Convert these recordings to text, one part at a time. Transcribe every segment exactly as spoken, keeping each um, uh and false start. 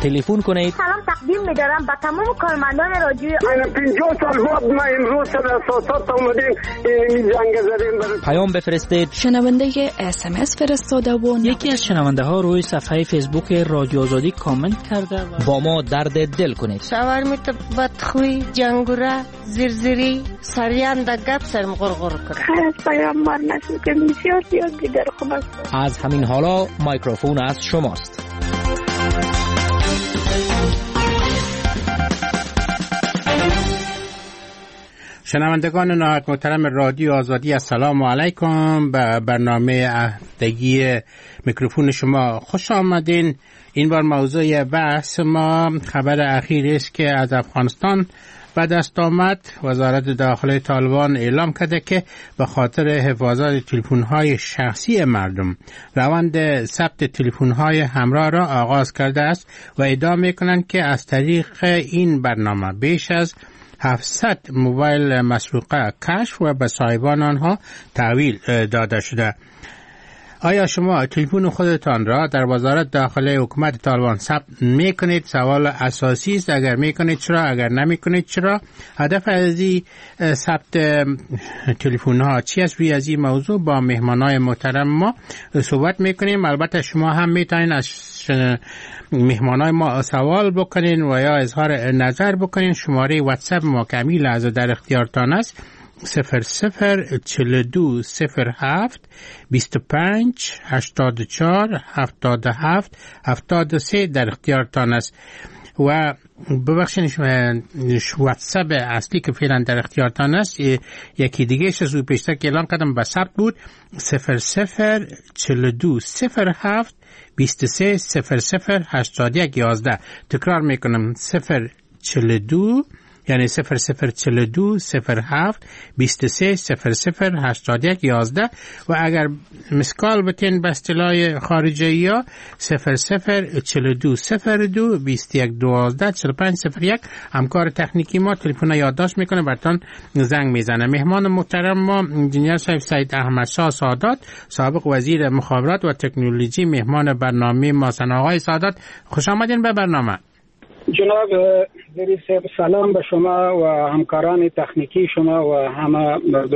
تلفن کنید. سلام تقدیم می‌دارم به تمام کارمندان رادیو. من پنجاه سال بعد ما امروز در اساسات اومدیم این جنگ زدیم. پیام بفرستید. شنونده اس ام اس فرستاده و یکی از شنونده ها روی صفحه فیسبوک رادیو آزادی کامنت کرده و با ما درد دل کنید. شاورمیت بدخوی جنگوره زرزری سریان در گپ سرم غرغر کرد. خیلی پیامبر نشد که بسیار زیاد دیگر خوب است. از همین حالا مایکروفون از شماست. شنوندگان نهایت محترم رادیو آزادی، السلام علیکم. به برنامه هفتگی میکروفون شما خوش آمدین. این بار موضوع بحث ما خبر اخیری است که از افغانستان به دست آمد. وزارت داخلی طالبان اعلام کرده که به خاطر حفاظت تلفن‌های شخصی مردم روند ثبت تلفن‌های همراه را آغاز کرده است و ادعا می‌کنند که از طریق این برنامه بیش از هفتصد موبایل مسروقه کشف و به صاحبان آنها تحویل داده شده. آیا شما تلفن خودتان را در وزارت داخلی حکومت طالبان ثبت میکنید؟ سوال اساسی است. اگر میکنید چرا؟ اگر نمیکنید چرا؟ هدف از این ثبت تلفن ها چی است؟ روی از این موضوع با مهمانای محترم ما صحبت میکنیم. البته شما هم میتونید از مهمانای ما سوال بکنین و یا اظهار نظر بکنین. شماره واتساپ ما که همین لحظه در اختیارتان است صفر صفر چل دو صفر هفت بیست و پنج هشتاد و چهار هفتاد و هفت هفتاد و سه در اختیارتان است. و ببخشید واتساپ اصلی که فعلا در اختیارتان است یکی دیگه از او پیشتر که اعلام کردم به ثبت بود صفر صفر چل دو صفر هفت بیست و سه صفر صفر هشتاد و یک یازده. تکرار میکنم صفر چل دو یعنی صفر صفر چل دو صفر هفت بیست و سه صفر صفر هشتاد و یک یازده. و اگر مسکال بتین به اصطلاح خارجی ها صفر صفر چل دو صفر دو بیست و یک دوازده چهل و پنج صفر یک. همکار تکنیکی ما تلفن یادداشت میکنه براتون زنگ میزنه. مهمان محترم ما انجینیر صاحب سید احمد شاه سادات، سابق وزیر مخابرات و تکنولوژی، مهمان برنامه ما. آقای سادات خوش آمدین به برنامه. جناب دری صاحب سلام به شما و همکاران تکنیکی شما و همه مردم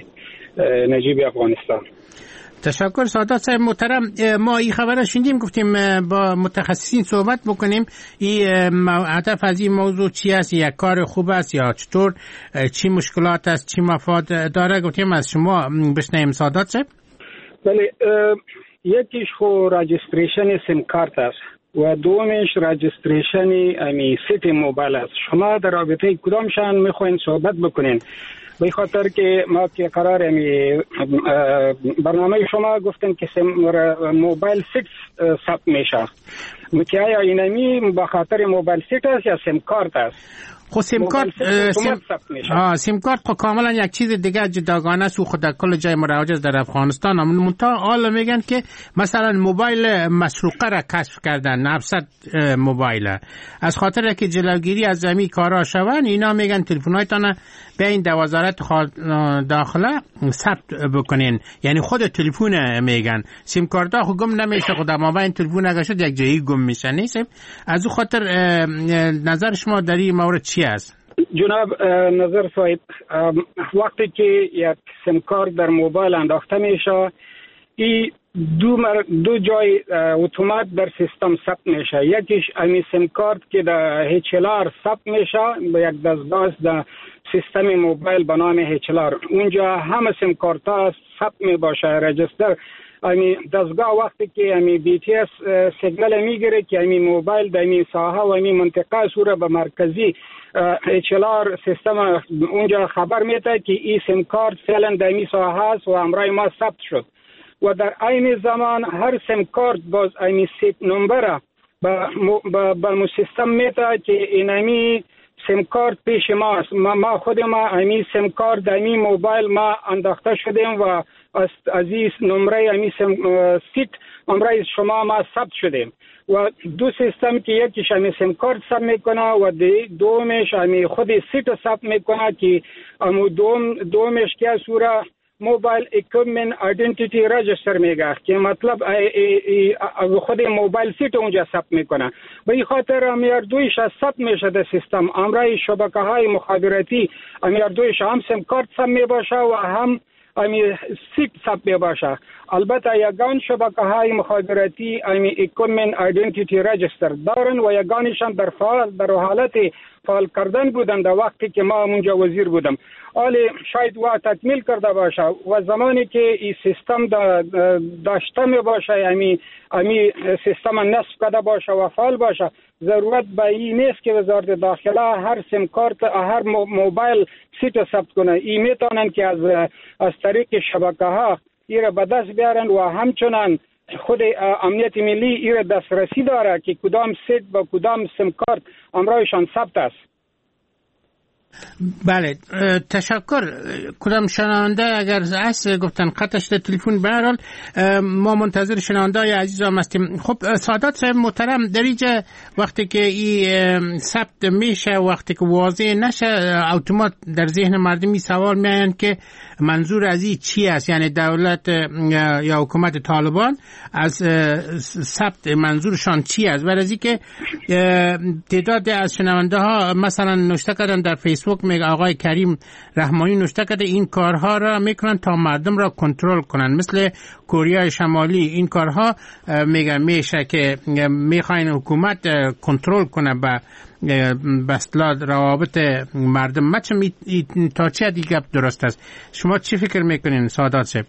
نجیب افغانستان. تشکر سادات صاحب محترم. ما این خبر شنیدیم، گفتیم با متخصصین صحبت بکنیم. این هدف از این موضوع چی است؟ یک کار خوب است یا چطور؟ چی مشکلات است؟ چی مفاد داره؟ گفتیم از شما بشنویم سادات صاحب. بله، یکیش خو راجستریشن سیم کارت است و دومش راجستریشن امی سیت موبایل است. شما در رابطه کدامشان میخواین صحبت بکنین؟ به خاطر که ما که قرار امی برنامه شما گفتن که موبایل سیت ثبت میشه، که آیا اینمی به خاطر موبایل سیت است یا سیم کارت است؟ خب سیم کارت سیم آه سیم کارت خب کاملا یک چیز دیگه جداگانه است و خود در کل جای مروج در افغانستان. اما منتها حالا میگن که مثلا موبایل مسروقه را کشف کردن، هفتصد موبایل، از خاطر که جلوگیری از زمین کارا شون اینا میگن تلفن‌هایتان به این وزارت داخله ثبت بکنین. یعنی خود تلفن میگن سیم کارت ها خود گم نمیشه، خود ما این تلفن اگه شد یک جایی گم میشه. نیست از او خاطر نظر شما در این مورد چی است؟ جناب نظر صاحب، وقتی که یک سیم کارت در موبایل انداخته میشه این دو مر... دو جای اتومات در سیستم ثبت میشه. یکیش امی سیم کارت که در اچ ال آر ثبت میشه به یک دستگاه در سیستم موبایل به نام اچ ال آر. اونجا همه سیم کارت ها ثبت می باشه رجستر. امی دستگاه وقتی که امی بی تی اس سیگنال میگیره که امی موبایل در امی ساحه و امی منطقه سوره به مرکزی اچ ال آر سیستم اونجا خبر میده که این سیم کارت فعلا در امی ساحه است و امرای ما ثبت شد. و در این زمان هر سیم کارت باز امی سیت نمبر به مو سیستم میده که اینمی سیم کارت پیش ما است. ما خود ما امی سیم کارت در امی موبایل ما انداخته شدیم و از این نمره امی سیت نمره شما ما ثبت شدیم. و دو سیستم که یکیش امی سیم کارت ثبت میکنه و دومش امی خود سیت ثبت میکنه که امو دوم دومش که سوره موبایل اکویپمنت آیدنتیتی رجستر میگه که مطلب خود موبایل سیت اونجا ثبت میکنه. به این خاطر امیر دویش ثبت میشه در سیستم. امرای شبکه های مخابراتی امیر دویش هم سیم کارت ثبت میباشه و هم امی سیت ثبت میباشه. البته یگان شبکه های مخابراتی امی اکویپمنت آیدنتیتی رجستر دارن و یگانشان در فعال در حالت فعال کردن بودن در وقتی که ما اونجا وزیر بودم. حالی شاید و تکمیل کرده باشه و زمانی که این سیستم داشته می باشه امی امی سیستم نصب کرده باشه و فعال باشه، ضرورت به این نیست که وزارت داخله هر سیم کارت هر موبایل سیت ثبت کنه. این میتونن که از از طریق شبکه ها ایره به دست بیارن و همچنان خود امنیت ملی ایره دسترسی داره که کدام سیت با کدام سیم کارت امرایشان ثبت است. بله تشکر. کدام شنونده اگر هست گفتن قطعش در تلفن، به هر حال ما منتظر شنونده های عزیز هم هستیم. خب سعادت صاحب محترم، در اینجا وقتی که این ثبت میشه وقتی که واضح نشه اتومات در ذهن مردمی سوال میایند که منظور از این چی است؟ یعنی دولت یا حکومت طالبان از ثبت منظورشان چی است؟ برای اینکه تعداد از شنونده ها مثلا نوشته کردن در فیسبوک، میگه آقای کریم رحمانی نوشته کرده این کارها را میکنن تا مردم را کنترل کنن، مثل کره شمالی. این کارها میگه میشه که میخواین حکومت کنترل کنه به بسلا روابط مردم. ما چه می... تا چه دیگه درست است؟ شما چی فکر میکنین سعادت صاحب؟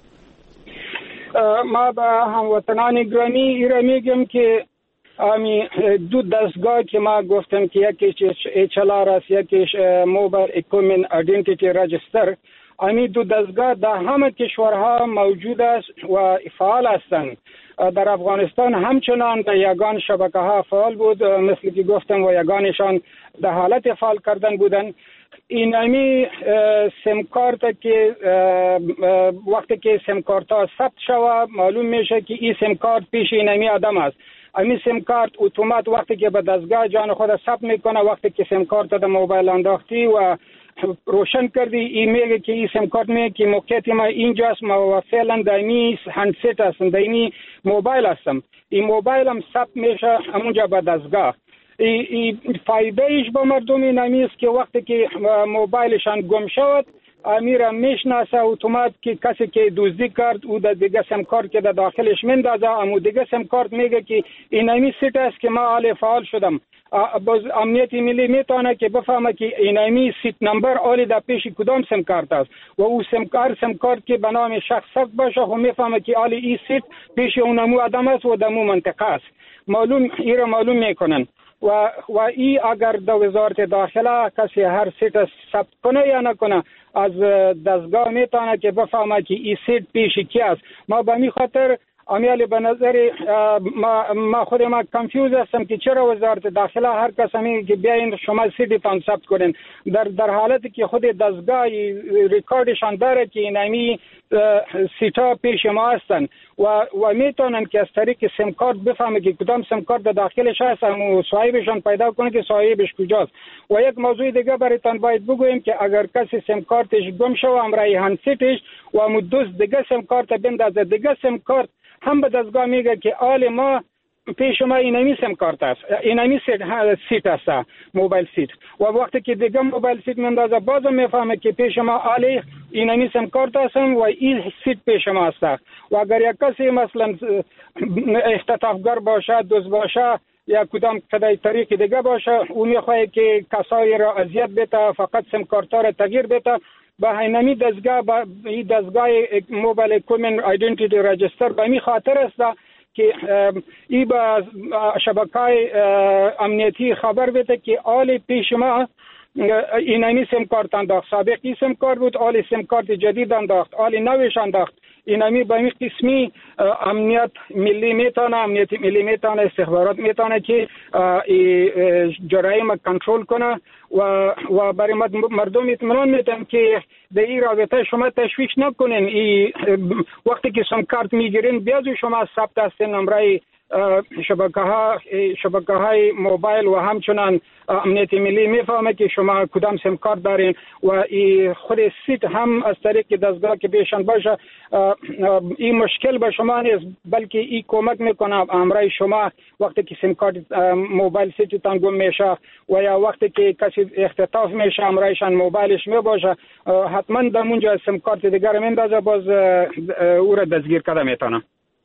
ما به هموطنان گرامی ایره میگم که امی دو دستگاه که ما گفتم که یکیش ایچ ال آر است، یکیش موبایل اکویپمنت آیدنتیتی رجستر، امی دو دستگاه در همه کشورها موجود است و فعال هستند. در افغانستان همچنان در یگان شبکه ها فعال بود، مثل که گفتم و یگانشان در حالت فعال کردن بودن. این امی سیم کارت که وقتی که سیم کارت ها ثبت شود معلوم میشه که این سیم کارت پیش این امی آدم است. امی سیم کارت اتومات وقتی که به دستگاه جان خود ثبت میکنه، وقتی که سیم کارت در موبایل انداختی و روشن کردی این میگه که این سیم کارت میگه که موقعیت ما اینجاست، ما فعلا در این هندست هستم، در این موبایل هستم. این موبایل هم ثبت میشه همونجا به دستگاه. این فایده ایش با مردم این است که وقتی که موبایلشان گم شود امیر میشناسه اتومات که کسی که دزدی کرد او در دیگه سیم کارت که در داخلش مندازه، اما دیگه سیم کارت میگه که این امی سیت است که ما حال فعال شدم. باز امنیت ملی میتونه که بفهمه که این امی سیت نمبر آلی در پیش کدام سیم کارت است و او سیم کارت سیم کارت که به نام شخص ثبت باشه و میفهمه که آلی این سیت پیش اونمو آدم است و دمو منطقه است. معلوم ایره معلوم میکنن و و ای اگر در وزارت داخله کسی هر سیت ثبت کنه یا نکنه از دستگاه میتونه که بفهمه که این سیت پیش کی است. ما به می خاطر امیالی به نظر ما, ما خود ما کنفیوز هستم که چرا وزارت داخله هر کس میگه که بیاین شما سیتتان ثبت کنین، در در حالتی که خود دستگاه ریکاردشان داره که اینمی سیتا پیش ما هستن و و میتونن که از طریق سیم کارت بفهمه که کدام سیم کارت داخلش هست و صاحبشان پیدا کنه که صاحبش کجاست. و یک موضوع دیگه برایتان باید بگویم که اگر کسی سیم کارتش گم شو امرای هندسیتش و مدوز دیگه سیم کارت بندازه، دیگه سیم کارت هم به دستگاه میگه که آل ما پیش ما اینمی سیم کارت است، اینمی سیت است، موبایل سیت. و وقتی که دیگه موبایل سیت مندازه بازم میفهمه که پیش ما آلی اینمی سیم کارت است و این سیت پیش ما است. و اگر یک کسی مثلا اختطافگر باشه، دزد باشه یا کدام کدای طریق دیگه باشه، او میخواد که کسایی را اذیت بده، فقط سیم کارت را تغییر بده، با اینمی دستگاه با این دستگاه موبایل اکویپمنت آیدنتیتی رجستر به می خاطر است که ای با شبکه‌های امنیتی خبر بده که آل پیش ما اینمی سیم کارت انداخت، سابقی سیم کارت بود، آل سیم کارت جدید انداخت، آل نوش انداخت. اینمی با این قسمی امنیت ملی میتونه، امنیت ملی میتونه، استخبارات میتونه که جرایم کنترل کنه و و برای مردم اطمینان میدم که در این رابطه شما تشویش نکنین. ای وقتی که سیم کارت میگیرین بیازو شما ثبت هستین، نمره شبکه ها شبکه های موبایل و همچنان امنیت ملی میفهمه که شما کدام سیم کارت دارین و خود سیت هم از طریق دستگاه که پیشان باشه این مشکل به شما نیست، بلکه این کمک میکنه امرای شما وقتی که سیم کارت موبایل سیتتان گم میشه و یا وقتی که کسی اختطاف میشه امرایشان موبایلش میباشه حتما در اونجا سیم کارت دیگر میندازه باز او را دستگیر کرده میتونه.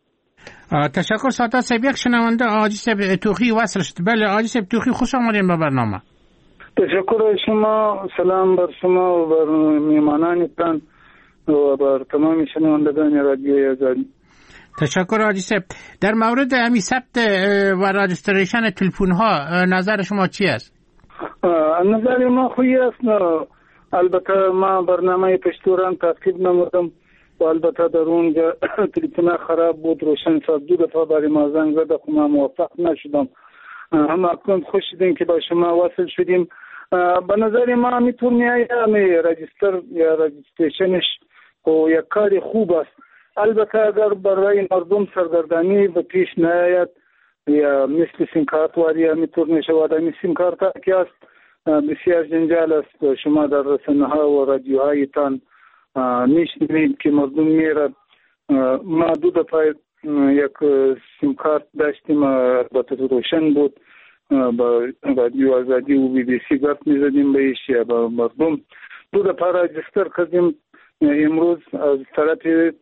تشکر سادات صاحب. یک شنونده آجی صاحب توخی وصل شد. بله آجی صاحب توخی، خوش آمدین به برنامه. تشکر شما، سلام بر شما و بر میهمانانتان و بر تمام شنوندگان رادیوی آزادی. تشکر آجی صاحب. در مورد امی ثبت و راجستریشن تلفن ها نظر شما چی است؟ نظر ما خوبی است. البته ما برنامه پشتوران تعقیب نمودم و البته در اونجا تلفن خراب بود، روشن ساز دو دفعه برای ما زنگ زد خو ما موفق نشدم. هم اکنون خوش شدیم که با شما وصل شدیم. به نظر ما میتون میایه رجیستر یا رجیستریشنش و یک کار خوب است. البته اگر برای مردم سرگردانی به پیش نیاید یا مثل سیم کارت واری میتون میشود. امی سیم کارت که است بسیار جنجال است. شما در رسانه ها و رادیوهایتان میشنوید که مردم میره. ما دو دفعه یک سیم کارت داشتیم، البته روشن بود، با رادیو آزادی و بی بی سی گفت میزدیم بهش یا با مردم. دو دفعه راجستر کردیم. امروز از طرف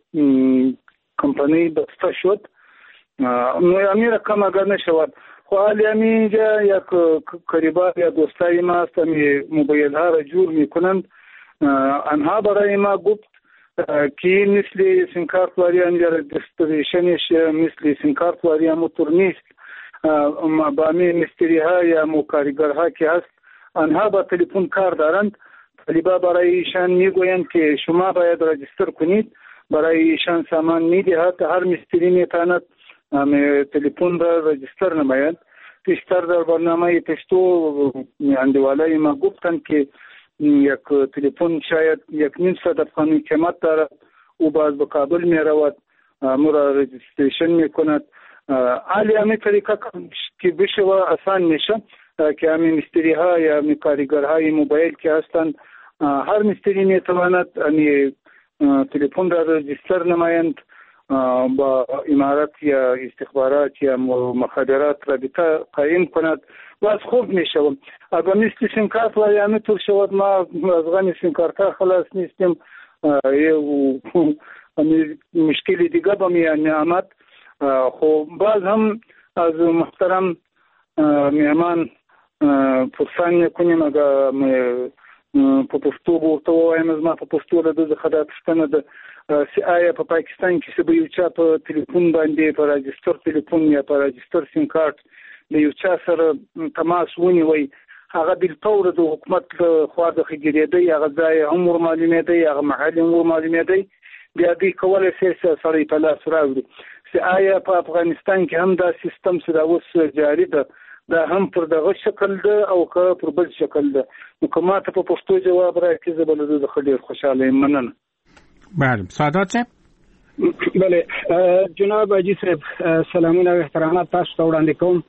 کمپانی بسته شد. امی رقم اگر نشود خو حالی امی اینجا یک قریبا یا دوستای ما است امی موبایل ها را جور میکنند. آنها برای ما گفت که مثل سیم کارت واری انجا رجستریشنش مثل سیم کارت واری موتور نیست. با امی مستری ها یا مکارگر ها که هست آنها با تلفن کار دارند. طالبا برای ایشان میگویند که شما باید رجستر کنید. برای ایشان سامان میدهد. هر مستری میتواند تلفن را رجستر نماید. پیشتر در برنامه پشتو اندوالای ما گفتند که یک تلفن شاید یک نیم صد افغانی قیمت دارد او باز به کابل می رود مرا رجستریشن می کند. حالی همین طریقه که بشه و آسان میشه که همین مستری ها یا همین کارگر های موبایل که هستند هر مستری می تواند همین تلفن را رجستر نمایند با امارات یا استخبارات یا مخابرات رابطه قایم کند و از خوب می شود. اگر مثل سیم کارت و یا میتور شود ما از غم سیم کارت خلاص نیستیم. مشکلی دیگه با می آمد. خب باز هم از محترم میهمان پرسان کنیم اگر په پښتو ورته وایم زما په پښتو له دغه خدای پښتنه د سی آی په پاکستان کې چې به یو چا په ټلیفون باندې په راجستر ټلیفون یا په راجستر سیم کارت د یو چا سره تماس ونیوي هغه بالفور د حکومت خوا د خګریدي هغه ځای هم ور معلومېدي هغه محل هم ور معلومېدي بیا دوی کولای شي سره په لاس راوړي. سی آی په افغانستان کې هم دا سیستم سره اوس جاری ده. دا هم پر دغه شکل ده او که پر بل شکل ده. نو که ما ته په پښتو جواب راکړي زه به له ده څخه ډېر خوشحاله یم. مننه. بله سادات صاحب. بله جناب حاجي صاحب سلامونه او احترامات تاسو ته وړاندې کوم.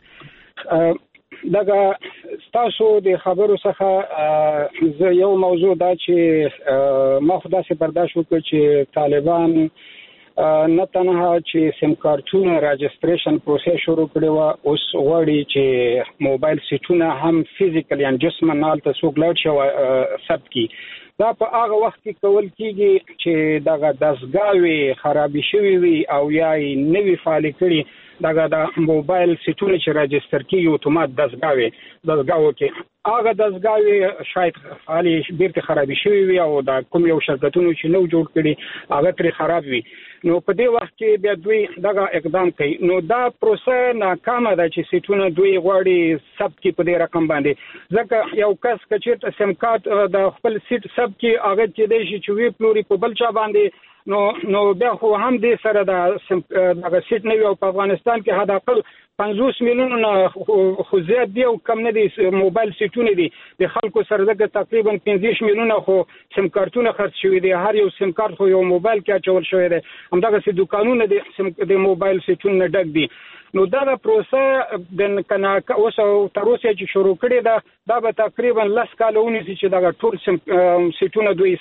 دغه تاسو د خبرو څخه زه یو موضوع دا چې ما خو داسې برداشت وکړ چې طالبان نه تنها چې سیم کارتونه راجستریشن پروسس شروع کړي و اوس غواړي چې موبایل سیټونه هم فزیکل یا جسمن حالت څوک لاړ شي ثبت کی. دا په هغه وخت کې کول کیږي چې دغه دستګاوي خرابې شوي وي او یا نوی فعال کړي دغه د موبایل سیټونه چې راجستر کیږي اتومات دستګاوي دستګاو کې هغه دستګاوي شاید فعال بیرته خرابې شوي وي او د کوم یو شرکتونو چې نو جوړ کړي هغه تر خراب وي. نو په دې وخت کې بیا دوی دغه اقدام کوي. نو دا پروسه ناکامه ده چې سیټونه دوی غواړي ثبت کړي په دې رقم باندې. ځکه یو کس چې سیم کارت د خپل سیټ ثبت کړي هغه چې دی چې وی پلوري په بل چا باندې نو نو بیا خو هم دې سره د دغه سیټ نه وي او په افغانستان کې حد اقل پنځوس میلیونه خو زیات دی او کم نه دي موبایل سیټونه دي د خلکو سره دغه تقریبا پنځه میلیونه خو سیم کارتونه خرڅ شوي دي. هر یو سیم کارت خو یو موبایل کې اچول شوی دی. همدغه سي دکانونه د د موبایل سیټونه ډک دي. نو دا پروسه د کنا اوس تر اوسه چې شروع کړې ده دا به تقریبا لس کاله ونیسي چې دا ټول سیټونه دوی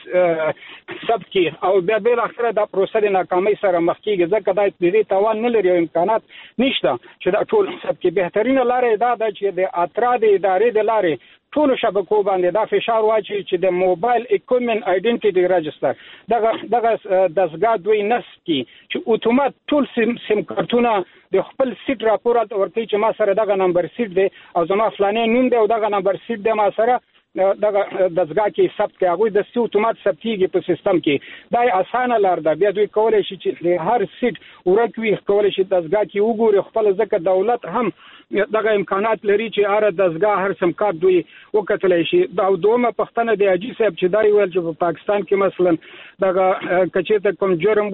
ثبت کړي او بیا بل اخره دا پروسه د ناکامۍ سره مخ کیږي ځکه دا د دې توان نه لري او امکانات نشته چې دا ټول ثبت کړي. بهترینه لاره دا ده چې د اترا د ادارې د لارې ټول شبکو باندې دا فشار واچي چې د موبایل اکوپمنت آیډنټیټي رجستر دغه دغه دسګاه دوی نصب کی چې اتومات ټول سیم سیم کارتونه د خپل سیټ راپور ورکړي چې ما سره دغه نمبر سیټ دی او زما فلانې نوم دی او دغه نمبر سیټ دی ما سره دغه دسګاه کې ثبت کوي. هغه د سیټ اتومات ثبتيږي په سیستم کې. دا اسانه لار ده. بیا دوی کولای شي چې هر سیټ ورکوي کولای شي دسګاه کې وګوري خپل ځکه دولت هم دغه امکانات لري چې اره دسګاه هر سم کار دوی وکټلای شي. دا دومره پښتنه دی اجي صاحب چې دا ویل چې په پاکستان کې مثلا دغه کچېته کوم جرم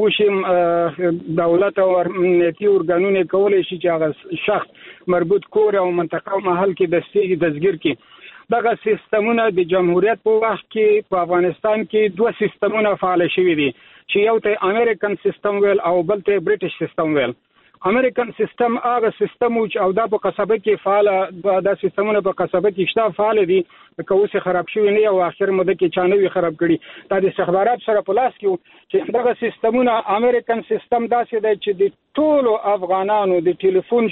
وشي دولت او امنیتي ارګانونه کولای شي چې هغه شخص مربوط کور او منطقه او محل کې دستي دزګیر کې دغه سیستمونه د جمهوریت په وخت کې په افغانستان کې دوه سیستمونه فعال شوي دي چې یو ته امریکن سیستم ویل او بل ته برټش سیستم ویل. امریکن سیستم هغه سیستم او دا په قصبه کې فعال دا سیستمونه په قصبه کې شته فعال دي که اوس خراب شوی نه او اخر مده کې چانوي خراب کړي. دا د استخبارات سره په لاس کې چې دغه سیستمونه امریکن سیستم داسې دی چې د ټولو افغانانو د ټلیفون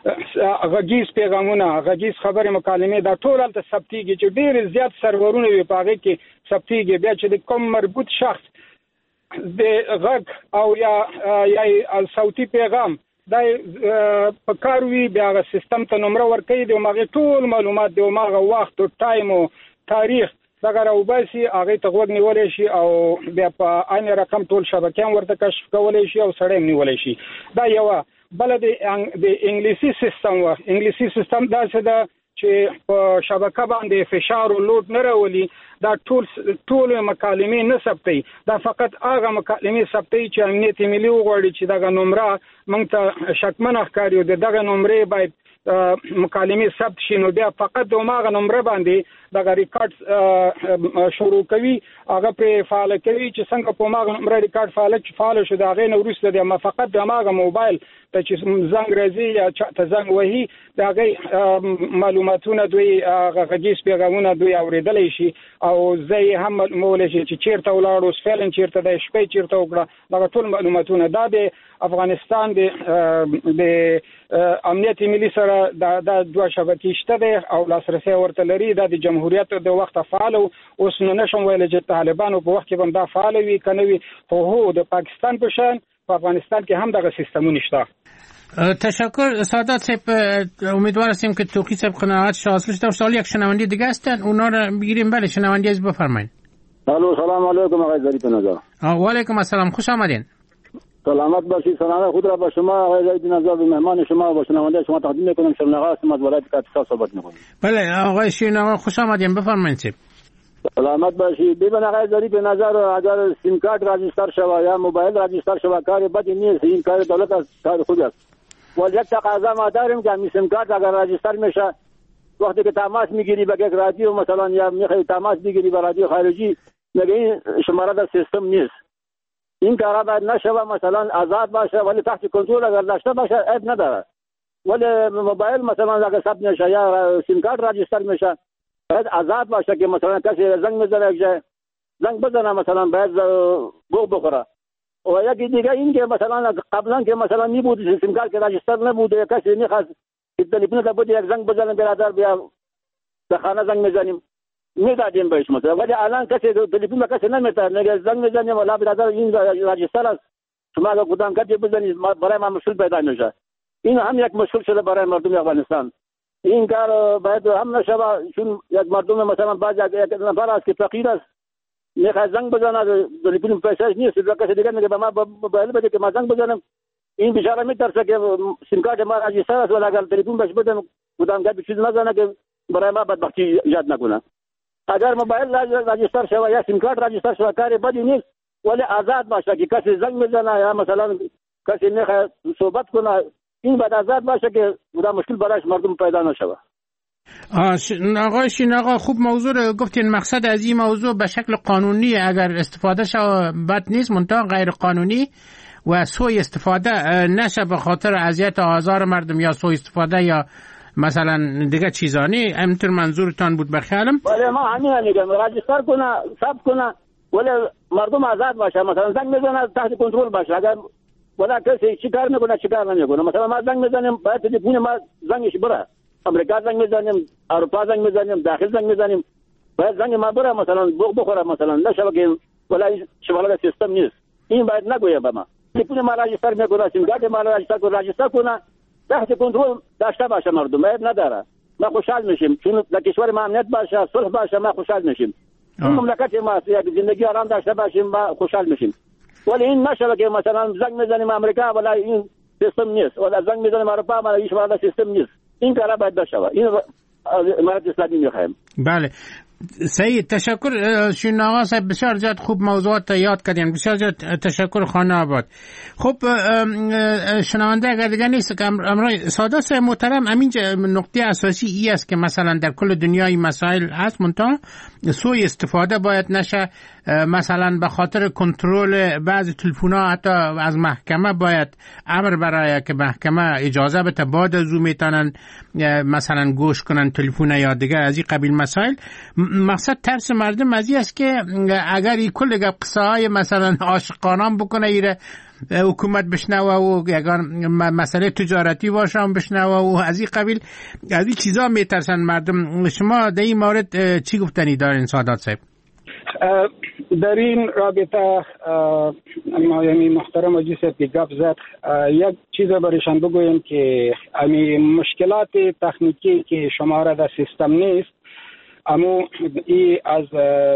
غږیز پیغامونه غږیز خبرې مکالمې دا ټول تل ثبتيږي چې ډېر زیات سرورونه وي پاغه کې ثبتيږي. بیا چې د کوم مربوط شخص د غږ او یا یا صوتي پیغام دا په کار وی بیا غ سیستم ته نمبر ورکړي دی ماغه ټول معلومات دی ماغه وخت او ټایم او تاریخ دا راوباسي هغه ته وګ نیولای شي او بیا په عین رقم ټول شبکې ورته کشف کولای شي او سړی نیولای شي. دا یو بل د انګلیسي سیستم و انګلیسي سیستم دا څه ده چې په شبکه باندې فشار او لوډ نه راولي. دا ټول ټول مکالمې نه ثبتي. دا فقط هغه مکالمې ثبتي چې امنیت ملي وغواړي چې دغه نمبر موږ ته شکمن ښکاري او دغه نمبر باید مکالمې ثبت شي. نو بیا فقط د ماغه نمبر باندې دغه ریکارډ شروع کوي هغه په فعال کوي چې څنګه په ماغه نمبر ریکارډ فعال فعال شو دا غي نو وروسته د ما فقط د ماغه موبایل ته چې زنګ راځي یا ته زنګ وهي دا غي معلوماتونه دوی غږیز پیغامونه دوی اوریدلای شي او زه هم مولای شي چې چیرته ولاړو سفلن چیرته د شپې چیرته وکړه دا ټول معلوماتونه دا د افغانستان د د امنیت ملي سره دا د دوه شبکې شته دي او لاسرسي ورته لري. دا د جمهوریت د وخت فعال او اوس نه نشم ویل چې طالبانو په وخت کې هم دا فعال وي کنه وي خو هو د پاکستان په شان په افغانستان کې هم دغه سیستمونه شته. تشکر سعادت صاحب. امیدوار هستیم که توقی صاحب قناعت حاصل شده. سوال یک شنونده دیگه هستن اونا رو بگیریم. بله شنونده از بفرمایید. الو سلام علیکم آقای ظریف نژاد. و علیکم السلام خوش آمدین. سلامت باشید. سلام خود را با شما آقای ظریف نژاد و مهمان شما و با شنونده شما تقدیم میکنم. شمناغا هستم از ولایت کاپیتان صحبت میکنم. بله آقای شیناغا خوش آمدین بفرمایید. سلامت باشید. ببین آقای ظریف نژاد اگر سیم کارت راجستر شود یا موبایل راجستر شود کار بدی نیست. این کار دولت است کار خود است. ولی یک تقاضا ما داریم که همین سیم کارت اگر راجستر میشه وقتی که تماس میگیری به یک رادیو مثلا یا میخوای تماس بگیری به رادیو خارجی میگه این شماره در سیستم نیست. این کارا باید نشه مثلا آزاد باشه ولی تحت کنترل اگر داشته باشه عیب نداره. ولی موبایل مثلا اگر ثبت نشه یا سیم کارت راجستر میشه باید آزاد باشه که مثلا کسی زنگ میزنه که زنگ بزنه مثلا باید گوه بخوره. و یکی دیگه این که مثلا قبلا که مثلا نبود سیم کارت که راجستر نبوده کسی میخواست که تلفن تا بود یک زنگ بزنه برادر بیا به خانه زنگ میزنیم میدادیم بهش مثلا. ولی الان کسی تلفن به کسی نمیتونه میگه زنگ میزنیم ولی برادر این راجستر است شما اگر کدام کسی بزنید برای ما مشکل پیدا میشه. این هم یک مشکل شده برای مردم افغانستان. این کار باید هم نشه چون یک مردم مثلا بعضی یک نفر است که فقیر است میخواد زنگ بزنه تلفن پیسه‌اش نیست و کسی دیگه میگه به ما موبایل بده که ما زنگ بزنم. این بیچاره میترسه که سیم کارت ما راجستر است ولی اگر تلفن بهش بدم کدام کسی چیز نزنه که برای ما بدبختی ایجاد نکنه. اگر موبایل راجستر شود یا سیم کارت راجستر شود کار بدی نیست ولی آزاد باشه که کسی زنگ بزنه یا مثلا کسی میخواد صحبت کنه این باید آزاد باشه که کدام مشکل برایش مردم پیدا نشه. آقای شیناغا خوب موضوع رو گفتین. مقصد از این موضوع به شکل قانونی اگر استفاده شود بد نیست منتها غیر قانونی و سوء استفاده نشه به خاطر اذیت آزار مردم یا سوء استفاده یا مثلا دیگه چیزانی. همینطور منظورتان بود بخیالم؟ ولی ما همین میگم راجستر کنه، ثبت کنه، ولی مردم آزاد باشه، مثلا زنگ میزنه تحت کنترل باشه. اگر ولی کسی چی کار میکنه چی کار نمیکنه، مثلا ما زنگ میزنیم باید تلفن ما زنگش بره، امریکا زنگ میزنیم، اروپا زنگ میزنیم، داخل زنگ میزنیم، باید زنگ ما بره، مثلا بخوره، مثلا نشه که ولی شمال سیستم نیست. این باید نگویه به ما تلفن ما راجستر میکنه، سیم کارت ما راجستر کنه، راجستر کنه تحت کنترل داشته باشه، مردم عیب نداره. ما خوشحال میشیم چون در کشور ما امنیت باشه، صلح باشه، ما خوشحال میشیم. این مملکت ما یک زندگی آرام داشته باشیم، ما خوشحال میشیم. ولی این نشه که مثلا زنگ میزنیم امریکا ولی این سیستم نیست، ولی زنگ میزنیم اروپا ولی این شمال سیستم نیست. این کارا باید بشه. این امارات اسلامی میخوایم. بله سعید، تشکر. شین آقا صاحب بسیار زیاد خوب موضوعات یاد کردین، بسیار زیاد تشکر. خانه آباد. خب شنونده اگر دیگه نیست که امروز سادات صاحب محترم، همین نقطه اساسی ای است که مثلا در کل دنیای مسائل هست، منتها سوء استفاده باید نشه. مثلا به خاطر کنترل بعض تلفن‌ها حتی از محکمه باید امر برای که محکمه اجازه بده بعد از او میتونن مثلا گوش کنن تلفن یا دیگه از این قبیل مسائل. مقصد ترس مردم از این است که اگر این کل گپ قصه های مثلا عاشقانه بکنه ایره حکومت بشنوه و اگر مسئله تجارتی باشه هم بشنوه و از این قبیل از این چیزا میترسن مردم. شما در این مورد چی گفتنی دارین سادات صاحب؟ در این رابطه یعنی محترم عزیز که گپ زد، یک چیز برایشان بگویم که امی مشکلات تکنیکی که شما را در سیستم نیست، اما ای از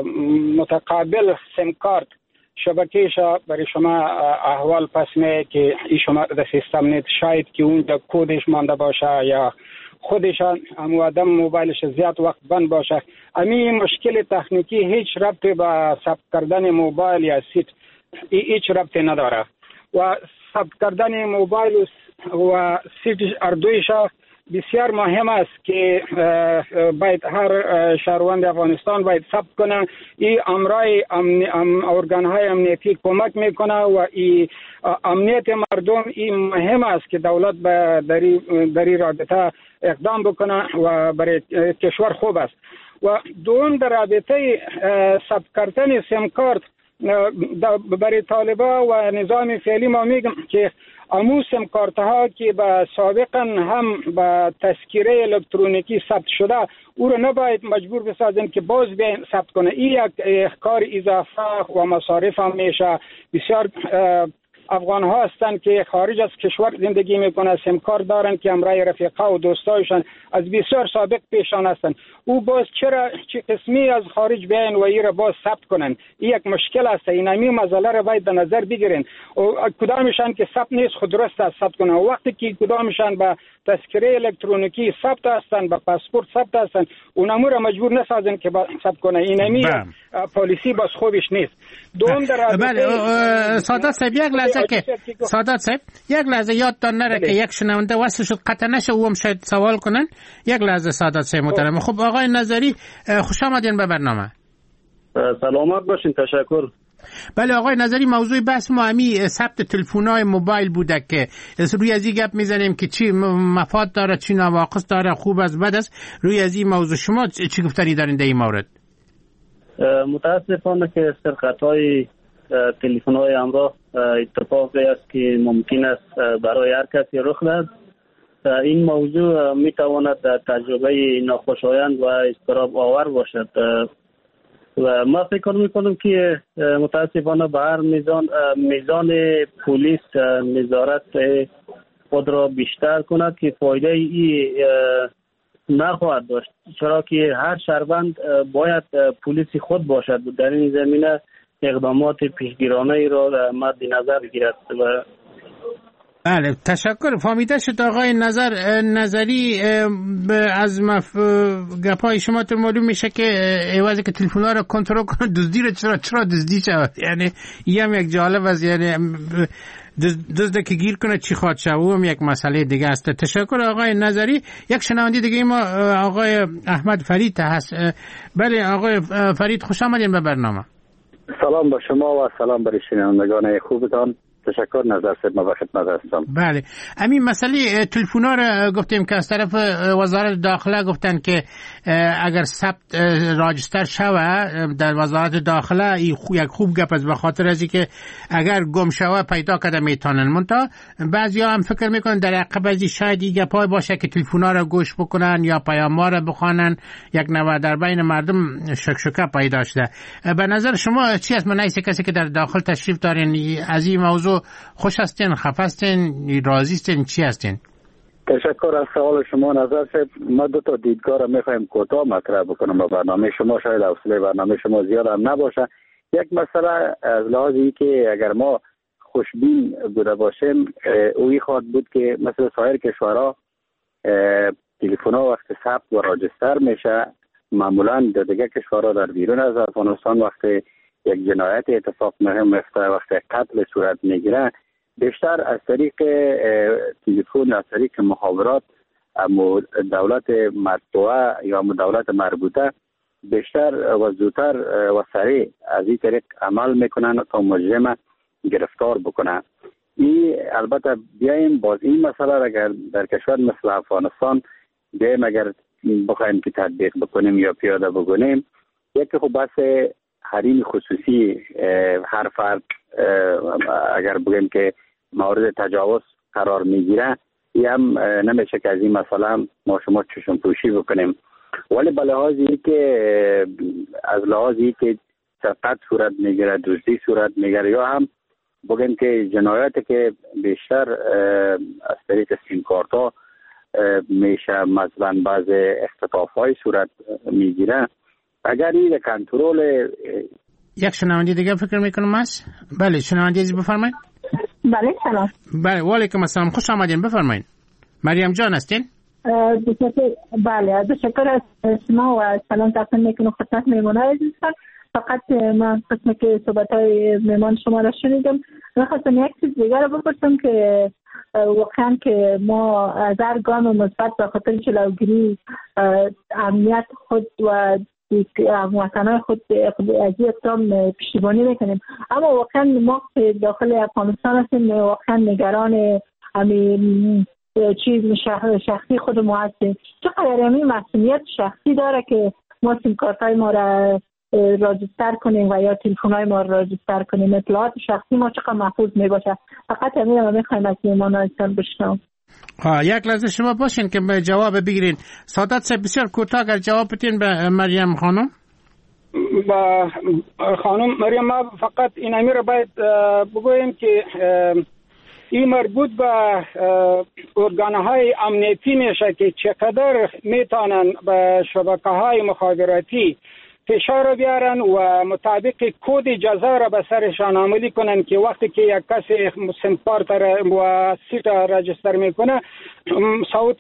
متقابل سیم کارت شبکهش برای شما احوال پس می که ای شما در سیستم نیست، شاید که اونجا کودش مانده باشه یا خودشان اما آدم موبایلش زیاد وقت بند باشه. امی مشکل تکنیکی هیچ ربطی با ثبت کردن موبایل یا سیت هیچ ربطی نداره و ثبت کردن موبایل و سیت اردویش بسیار مهم است که باید هر شهروند افغانستان باید ثبت کنه. این امرای ام ارگانهای امنیتی کمک میکنه و این امنیت مردم این مهم است که دولت در این رابطه اقدام بکنه و برای کشور خوب است. و دوم در رابطه ثبت کردن سیم کارت برای طالبا و نظام فعلی ما میگم که امو سیم کارت ها که با سابقا هم با تذکره الکترونیکی ثبت شده او رو نباید مجبور بسازیم که باز بیاین ثبت کنه. این یک کار اضافه و مصارف هم میشه. بسیار افغان ها هستند که خارج از کشور زندگی میکنن، سیم کارت دارن که امرای رفیقا و دوستایشان از بسیار سابق پیشان هستند. او باز چرا چه قسمی از خارج بیاین و ای را باز ثبت کنن؟ این یک مشکل است. این امی مسئله را باید در نظر بگیرین. کدامشان که ثبت نیست خود درست است ثبت کنن. وقتی که کدامشان با تذکره الکترونیکی ثبت هستند، با پاسپورت ثبت هستند، اونمو را مجبور نسازن که ثبت کنن. این امی پالیسی باز خوبش نیست. دوم در بله سادات صاحب یک لحظه که سادات صاحب یک لحظه یادتان نره که یک شنونده وصل شد قطع نشه او هم شاید سوال کنن. یک لحظه سادات صاحب محترم. خب آقای نظری خوش آمدین به برنامه. سلامت باشین. تشکر. بله آقای نظری، موضوع بحث ما همی ثبت تلفن‌های موبایل بوده که روی از این گپ میزنیم که چی مفاد داره چی نواقص داره، خوب است بد است. روی از این موضوع شما چی گفتنی دارین در این مورد؟ متاسفانه که سرقت‌های تلفن‌های همراه اتفاقی است که ممکن است برای هر کسی رخ دهد. این موضوع میتواند تجربه ناخوشایند و اضطراب آور باشد و ما فکر میکنم که متاسفانه به هر میزان میزان پلیس نظارت خود را بیشتر کند که فایده ای نخواهد داشت، چرا که هر شهروند باید پلیس خود باشد در این زمینه اقدامات پیشگیرانه را مد نظر گیرد. و بله تشکر. فهمیده شد آقای نظر نظری. از مف... گپای شما تو معلوم میشه که ایوازی که تلفن‌ها رو کنترل کنه دزدی رو چرا چرا دزدی شود. یعنی این هم یک جالب است، یعنی دزد که گیر کنه چی خواد شود، او هم یک مسئله دیگه است. تشکر آقای نظری. یک شنونده دیگه ما آقای احمد فرید هست. بله آقای فرید خوش آمدین به برنامه. سلام به شما و سلام برای شنوندگان خوبتان. تشکر نظر سید ما خدمت هستم. بله همین مسئله تلفن‌ها رو گفتیم که از طرف وزارت داخله گفتن که اگر ثبت راجستر شوه در وزارت داخله یک خوب گپ است، به خاطر از که اگر گم شوه پیدا کرده میتونن. منتها بعضیا هم فکر میکنن در عقب از شاید این گپای باشه که تلفن‌ها رو گوش بکنن یا پیام‌ها رو بخوانن، یک نوع در بین مردم شکشکه پیدا شده. به نظر شما چی است؟ من نیست کسی که در داخل تشریف دارین از این موضوع خوش هستین، خفه هستین، راضی هستین، چی هستین؟ تشکر از سوال شما نظر سید. ما دو تا دیدگاه را میخوایم کوتاه مطرح بکنم با برنامه شما. شاید حوصله برنامه شما زیاد هم نباشه. یک مسئله از لحاظی که اگر ما خوشبین بوده باشیم اوی خواد بود که مثل سایر کشورها تلفن‌ها وقت ثبت و راجستر میشه، معمولا در دیگه کشورها در بیرون از افغانستان وقتی یک جنایت اتفاق میفته، وقتی قتل صورت میگیره، بیشتر از طریق تلفن، از طریق مخابرات اما دولت مطبوعه یا دولت مربوطه بیشتر و زودتر و سریع از این طریق عمل میکنن تا مجرم گرفتار بکنن. این البته بیایم باز این مسئله اگر در کشور مثل افغانستان بیایم اگر بخوایم که تطبیق بکنیم یا پیاده بکنیم، یکی خب بس حریم خصوصی هر فرد اگر بگیم که مورد تجاوز قرار میگیره، این هم نمیشه که از این مسئله ما شما چشم پوشی بکنیم. ولی به لحاظی که از لحاظی که سرقت صورت میگیره، دزدی صورت میگیره، یا هم بگیم که جنایاتی که بیشتر از طریق سیم کارت ها میشه، مثلا بعض اختطاف های صورت میگیره، اگر این کنترل یک شنونده دیگه فکر میکنم است. بله شنونده عزیز بفرمایید. بله سلام. بله و علیکم السلام، خوش آمدین، بفرمایید. مریم جان هستین؟ بله تشکر از شما و سلام تقدیم میکنم خدمت مهمانان عزیزتان. فقط من قسمی که صحبت های مهمان شما را شنیدم، میخواستم یک چیز دیگر رو بپرسم که واقعا که ما از هر گام مثبت به خاطر جلوگیری امنیت خود و وطنهای خود از این اقدام پشتیبانی میکنیم، اما واقعا ما داخل افغانستان هستیم واقعا نگران همین چیز شخصی خود ما هستیم. چقدر همین مسئولیت شخصی داره که ما سیم کارت های ما را راجستر کنیم و یا تلفن های ما را راجستر کنیم، اطلاعات شخصی ما چقدر محفوظ می باشه. فقط همین رو میخوایم از ایمان هایستان بشنم. یک لحظه شما باشین که به جواب بگیرین. سعادت صاحب بسیار کوتاه اگر جواب بتین به مریم خانم. با خانم مریم ما فقط این امیر رو باید بگویم که این مربوط به ارگانهای امنیتی میشه که چقدر میتونن به شبکه های مخابراتی فشار بیارن و مطابق کد جزا را به سرشان عملی کنن که وقتی که یک کسی سیم کارت و سیت راجستر میکنه صوت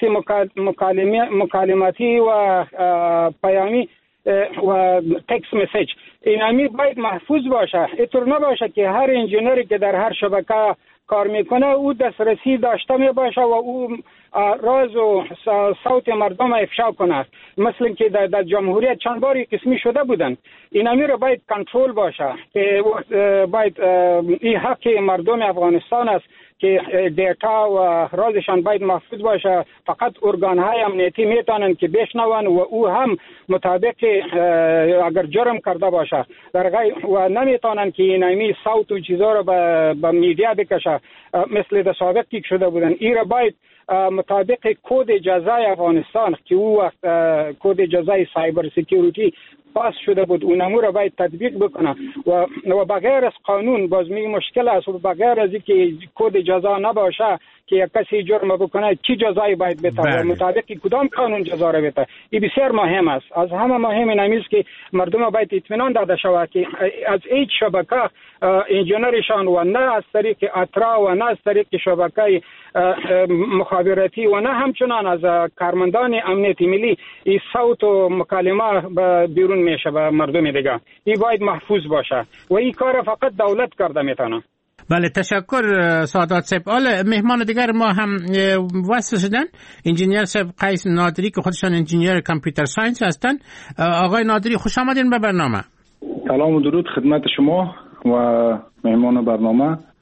مکالماتی و پیامی و تکست مسیج این همی باید محفوظ باشه. اینطور نباشه که هر انجینری که در هر شبکه کار میکنه او دسترسی داشته می باشه و او راز و صوت مردم افشا کنه، مثل که در, در جمهوریت چند باری قسمی شده بودن. این امیر باید کنترل باشه که باید این حق مردم افغانستان است که دیتا و رازشان باید محفوظ باشه. فقط ارگانهای امنیتی میتونن که بشنون و او هم مطابق اگر جرم کرده باشه در غیر و نمیتونن که این امی صوت و چیزا رو به میدیا بکشه مثل در سابق که شده بودن. این را باید مطابق کد جزای افغانستان که او وقت کد جزای سایبر سکیوریتی پاس شده بود اون امور را باید تطبیق بکنه و و بغیر از قانون باز می مشکل است و بغیر از اینکه کد جزا نباشه که یک کسی جرم بکنه چی جزایی باید بده و مطابق کدام قانون جزا را بده. این بسیار مهم است. از همه مهم این است که مردم باید اطمینان داده شود که از هیچ شبکه انجینرشان و نه از طریق اترا و نه از طریق شبکه مخابراتی و نه همچنان از کارمندان امنیت ملی این صوت و مکالمه بیرون میشه به مردم دیگه. این باید محفوظ باشه و این کار فقط دولت کرده میتونه. بله تشکر سعادت صاحب. حالا مهمان دیگر ما هم وصل شدن، انجینیر صاحب قیس نادری که خودشان انجینیر کامپیوتر ساینس هستن. آقای نادری خوش آمدین به برنامه. سلام و درود خدمت شما و مهمان برنامه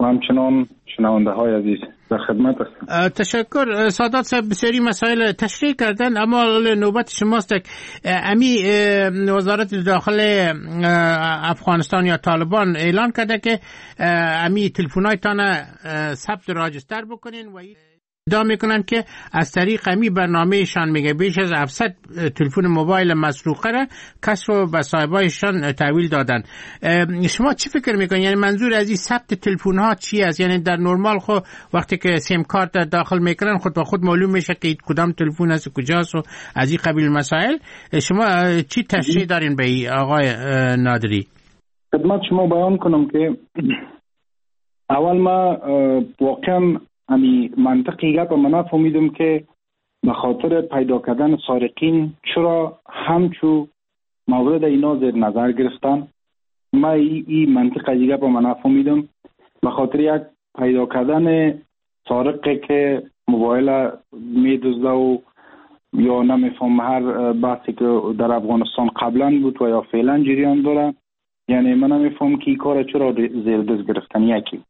و همچنان شنونده های عزیز در خدمت هستم. تشکر سادات صاحب، بسیاری مسائل تشریح کردن، اما نوبت شماست. امی وزارت داخل افغانستان یا طالبان اعلان کرده که امی تلفن‌هایتان ثبت راجستر بکنین و ادعا میکنن که از طریق امی برنامهشان میگه بیش از هفتصد تلفن موبایل مسروقه را کسب و به صاحبایشان تحویل دادن. شما چی فکر میکنین؟ یعنی منظور از این ثبت تلفن ها چی است؟ یعنی در نرمال خو وقتی که سیم کارت داخل میکنن خود به خود معلوم میشه که کدام تلفن است کجاست و از این قبیل مسائل. شما چی تشریح دارین به این آقای نادری؟ خدمت شما بیان کنم که اول ما واقعا امی منطقی گپ من نفهمیدم که به خاطر پیدا کردن سارقین چرا همچو مورد اینا زیر نظر گرفتن. ما ای, ای منطقی گپ من نفهمیدم. به خاطر یک پیدا کردن سارقی که موبایل میدزده و یا نمیفهم هر بحثی که در افغانستان قبلا بود و یا فعلا جریان داره، یعنی من نمیفهم که این کار چرا زیر دست گرفتن. یکی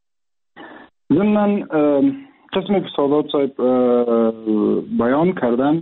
ضمن قسمی که سادات صاحب بیان کردن،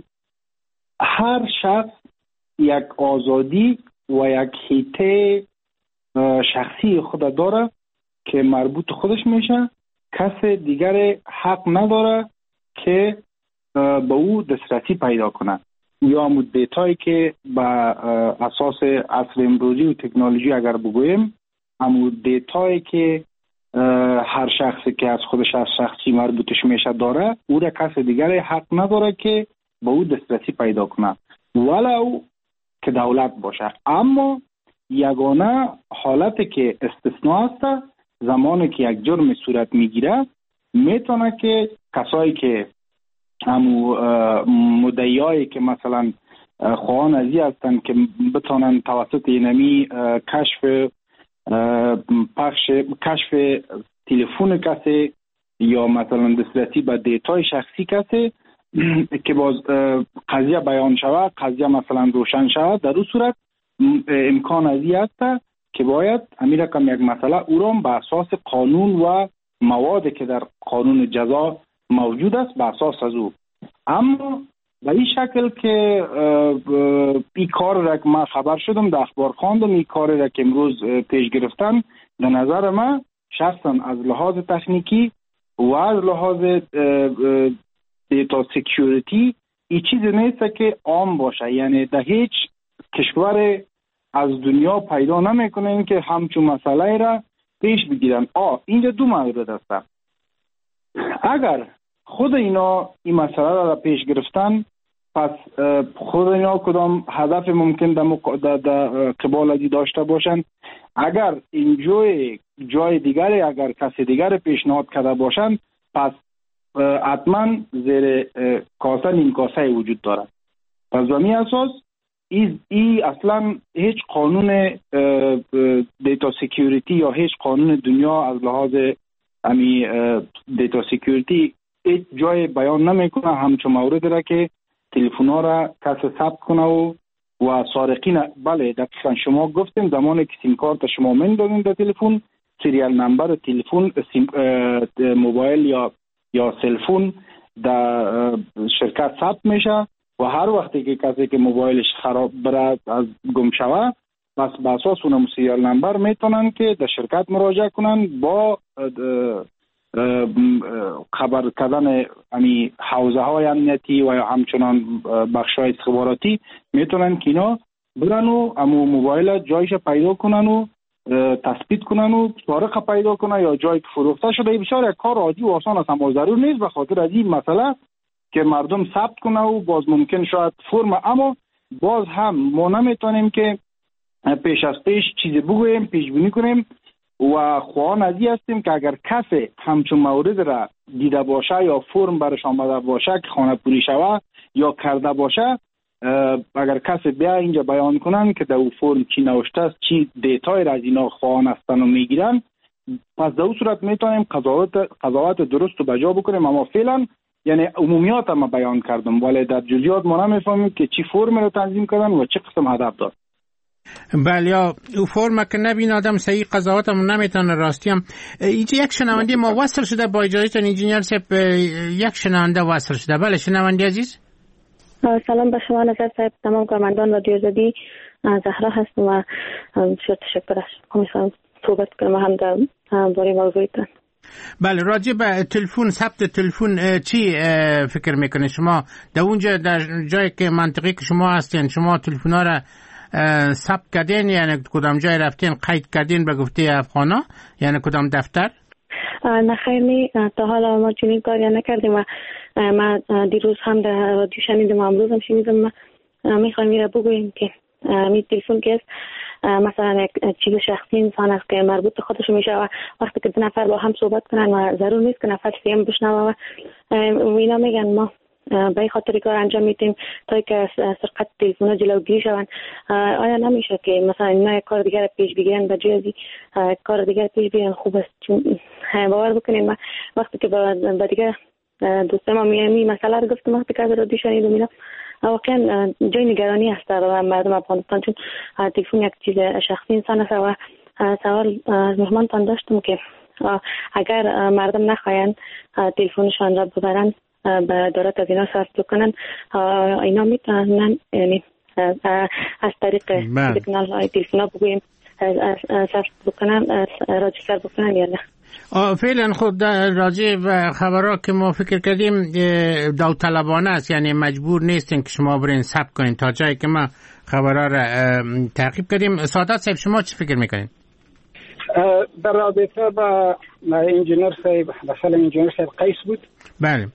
هر شخص یک آزادی و یک حیطه شخصی خود داره که مربوط خودش میشه. کس دیگر حق نداره که به او دسترسی پیدا کنه یا دیتایی که به اساس عصر امروزی و تکنولوژی اگر بگویم همون دیتایی که هر شخصی که از خودش از شخصی مربوطش میشه داره، او را کس دیگر حق نداره که به او دسترسی پیدا کنه ولو که دولت باشه. اما یگانه حالتی که استثناء است زمانی که یک جرم صورت میگیره، میتونه که کسایی که همو مدعیایی که مثلا خواهان ازی هستن که بتونن توسط اینمی کشف پخش کشف تلفن کسی یا مثلا دسترسی به دیتای شخصی کسی که باز قضیه بیان شود، قضیه مثلا روشن شود، در اون صورت امکان ازی هست که باید امیر رقم یک مسئله او را به اساس قانون و مواد که در قانون جزا موجود است به اساس از او. اما به این شکل که این کار را که من خبر شدم در اخبار خواندم، این کار را که امروز پیش گرفتن، در نظر من شخصا از لحاظ تکنیکی و از لحاظ دیتا سکیوریتی این چیزی نیست که عام باشه. یعنی در هیچ کشور از دنیا پیدا نمیکنن که همچون مسئله را پیش بگیرن. آه اینجا دو مورد است. اگر خود اینا این مسئله را پیش گرفتن، پس خود اینا کدام هدف ممکن در قبال ازی داشته باشند. اگر این جای جای دیگری اگر کسی دیگر پیشنهاد کرده باشند، پس حتما زیر کاسه نیم کاسه وجود دارد. پس به می اساس ای, ای اصلا هیچ قانون دیتا سکیوریتی یا هیچ قانون دنیا از لحاظ امی دیتا سکیوریتی هیچ جای بیان نمیکنه همچون مورد را که تلفن ها را کس ثبت کنه و و سارقین. بله دقیقا شما گفتیم زمانی که سیم کارت شما من دادین در تلفن، سریال نمبر تلفن موبایل یا یا سلفون در شرکت ثبت میشه و هر وقتی که کسی که موبایلش خراب بره از گم شوه، پس به اساس اون سریال نمبر میتونن که در شرکت مراجعه کنن با خبر کردن امی حوزه های امنیتی و همچنان بخش های استخباراتی میتونن که اینا برن و امو موبایل جایش پیدا کنن و تثبیت کنن و سارق پیدا کنن یا جایی که فروخته شده. این بسیار یک کار عادی و آسان است، اما ضرور نیست به خاطر از این مسئله که مردم ثبت کنه و باز ممکن شاید فرم. اما باز هم ما نمیتونیم که پیش از پیش چیزی بگوییم، پیش بینی کنیم و خواهان ازی هستیم که اگر کسی همچون مورد را دیده باشه یا فرم برش آمده باشه که خانه پولی شوه یا کرده باشه، اگر کسی بیا اینجا بیان کنن که در او فرم چی نوشته است، چی دیتای را از اینا خواهان هستن و میگیرن، پس در اون صورت میتونیم قضاوت قضاوت درست رو بجا بکنیم. اما فعلا یعنی عمومیات ما بیان کردم ولی در جزئیات ما نمیفهمیم که چی فرم رو تنظیم کردن و چه قسم هدف دار. بله، یا او فرم که نبین آدم صحیح قضاوت هم نمیتونه. راستی هم اینجا یک شنونده ما وصل شده با اجازهتون انجینیر صاحب، یک شنونده وصل شده. بله شنونده عزیز. سلام به شما نظر صاحب، تمام کارمندان رادیو آزادی. زهرا هستم و بسیار تشکر از میخوام صحبت کنم هم در باره موضوعتون. بله، راجع به تلفن، ثبت تلفن چی فکر میکنه شما؟ در اونجا در جایی که منطقی که شما هستین، شما تلفن‌ها را ثبت کردین؟ یعنی کدام جای رفتین قید کردین به گفته افغانا؟ یعنی کدام دفتر؟ نه خیر نی، تا حالا ما چنین کاری نکردیم و ما دیروز هم در رادیو شنیدم و امروز هم شنیدم. میخوایم میره بگوییم که می تلفن که مثلا یک چیز شخصی انسان است که مربوط به خودش میشه و وقتی که دو نفر با هم صحبت کنن و ضرور نیست که نفر سیم بشنوه و اینا میگن ما به این خاطر کار انجام میدیم تا که سرقت تلفن‌ها جلوگیری شوند. آیا نمیشه که مثلا اینا یک کار دیگر پیش بگیرن به جای از کار دیگر پیش بگیرن؟ خوب است. چون باور بکنین وقتی که با دیگه دوستان ما میامی مسئله رو گفتم، وقتی که از رادیو شنیدم اینا واقعا جای نگرانی است در مردم افغانستان، چون تلفن یک چیز شخصی انسان است و سوال از مهمانتان داشتم که اگر مردم نخواهند تلفنشان را ببرن به دولت از اینا صرف بکنن، اینا میتونن یعنی از طریق سیگنال های تلفن ها بگوییم صرف بکنن، راجستر بکنن یا نه. فعلا خود راجع به خبرها که ما فکر کردیم داوطلبانه است، یعنی مجبور نیستین که شما برین ثبت کنین تا جایی که ما خبرها را تعقیب کردیم. سعادت صاحب شما چی فکر میکنین؟ در رابطه با انجینیر صاحب، مثلا انجینیر صاحب قیس بود. بله.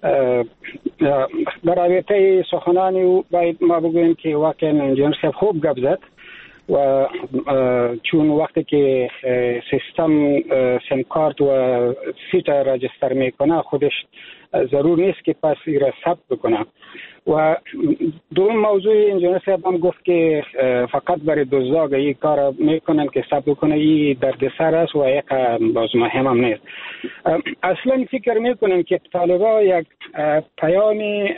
در رابطه سخنانی او باید ما بگوییم که واقعا انجینیر صاحب خوب گپ زد و چون وقتی که سیستم سیم کارت و سیت راجستر میکنه خودش ضرور نیست که پس این را ثبت بکنه. و دوم موضوع انجینیر صاحب هم گفت که فقط برای دزدها این کار میکنن که ثبت بکنه، این دردسر است و یک باز مهم هم نیست. اصلا فکر میکنم که طالبا یک پیام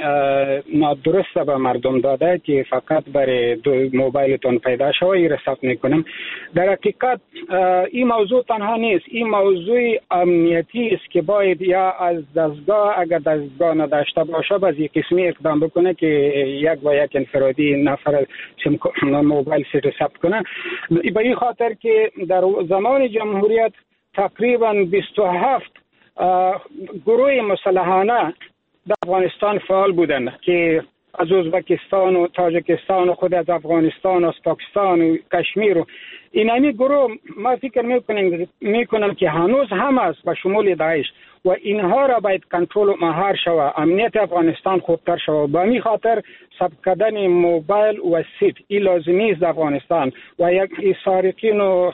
نادرست به مردم داده که فقط برای موبایلتون پیدا شوه این را ثبت میکنم. در حقیقت این موضوع تنها نیست، این موضوع امنیتی است که باید یا از دستگاه اگر دستگاه نداشته باشه باز یک قسمی اقدام بکنه که یک با یک انفرادی نفر موبایل سیت ثبت کنه. به این خاطر که در زمان جمهوریت تقریبا بیست و هفت گروه مسلحانه در افغانستان فعال بودند که از ازبکستان و تاجیکستان و خود از افغانستان و از پاکستان و کشمیر و این همی گروه ما فکر میکنیم میکنم که هنوز هم است به شمول داعش و اینها را باید کنترل و مهار شود، امنیت افغانستان خوبتر شود. به می خاطر ثبت کردن موبایل و سیت این لازمی است در افغانستان و یک سارقین و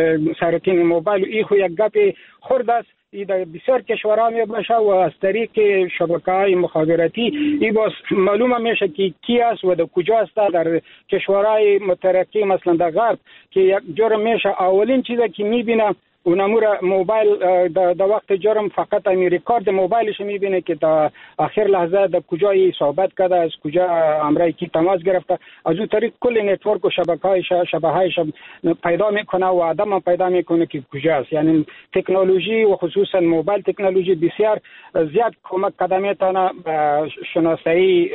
سارقین موبایل این خو یک گپ خرد است. ای در بسیار کشورها می باشه و از طریق شبکه‌های مخابراتی ای باز معلومه میشه که کی است و در کجا است. در کشورهای مترقی مثلا در غرب که یک جرم میشه اولین چیزی که میبینه اونمور موبایل در وقت جرم فقط امی ریکارد موبایلش میبینه که در آخر لحظه در کجای صحبت کرده، از کجا امرای کی تماس گرفته، از اون طریق کل نتورک و شبکه‌های شبکه‌هایش پیدا میکنه و آدم هم پیدا میکنه که کجاست. یعنی تکنولوژی و خصوصا موبایل تکنولوژی بسیار زیاد کمک کرده میتونه به شناسایی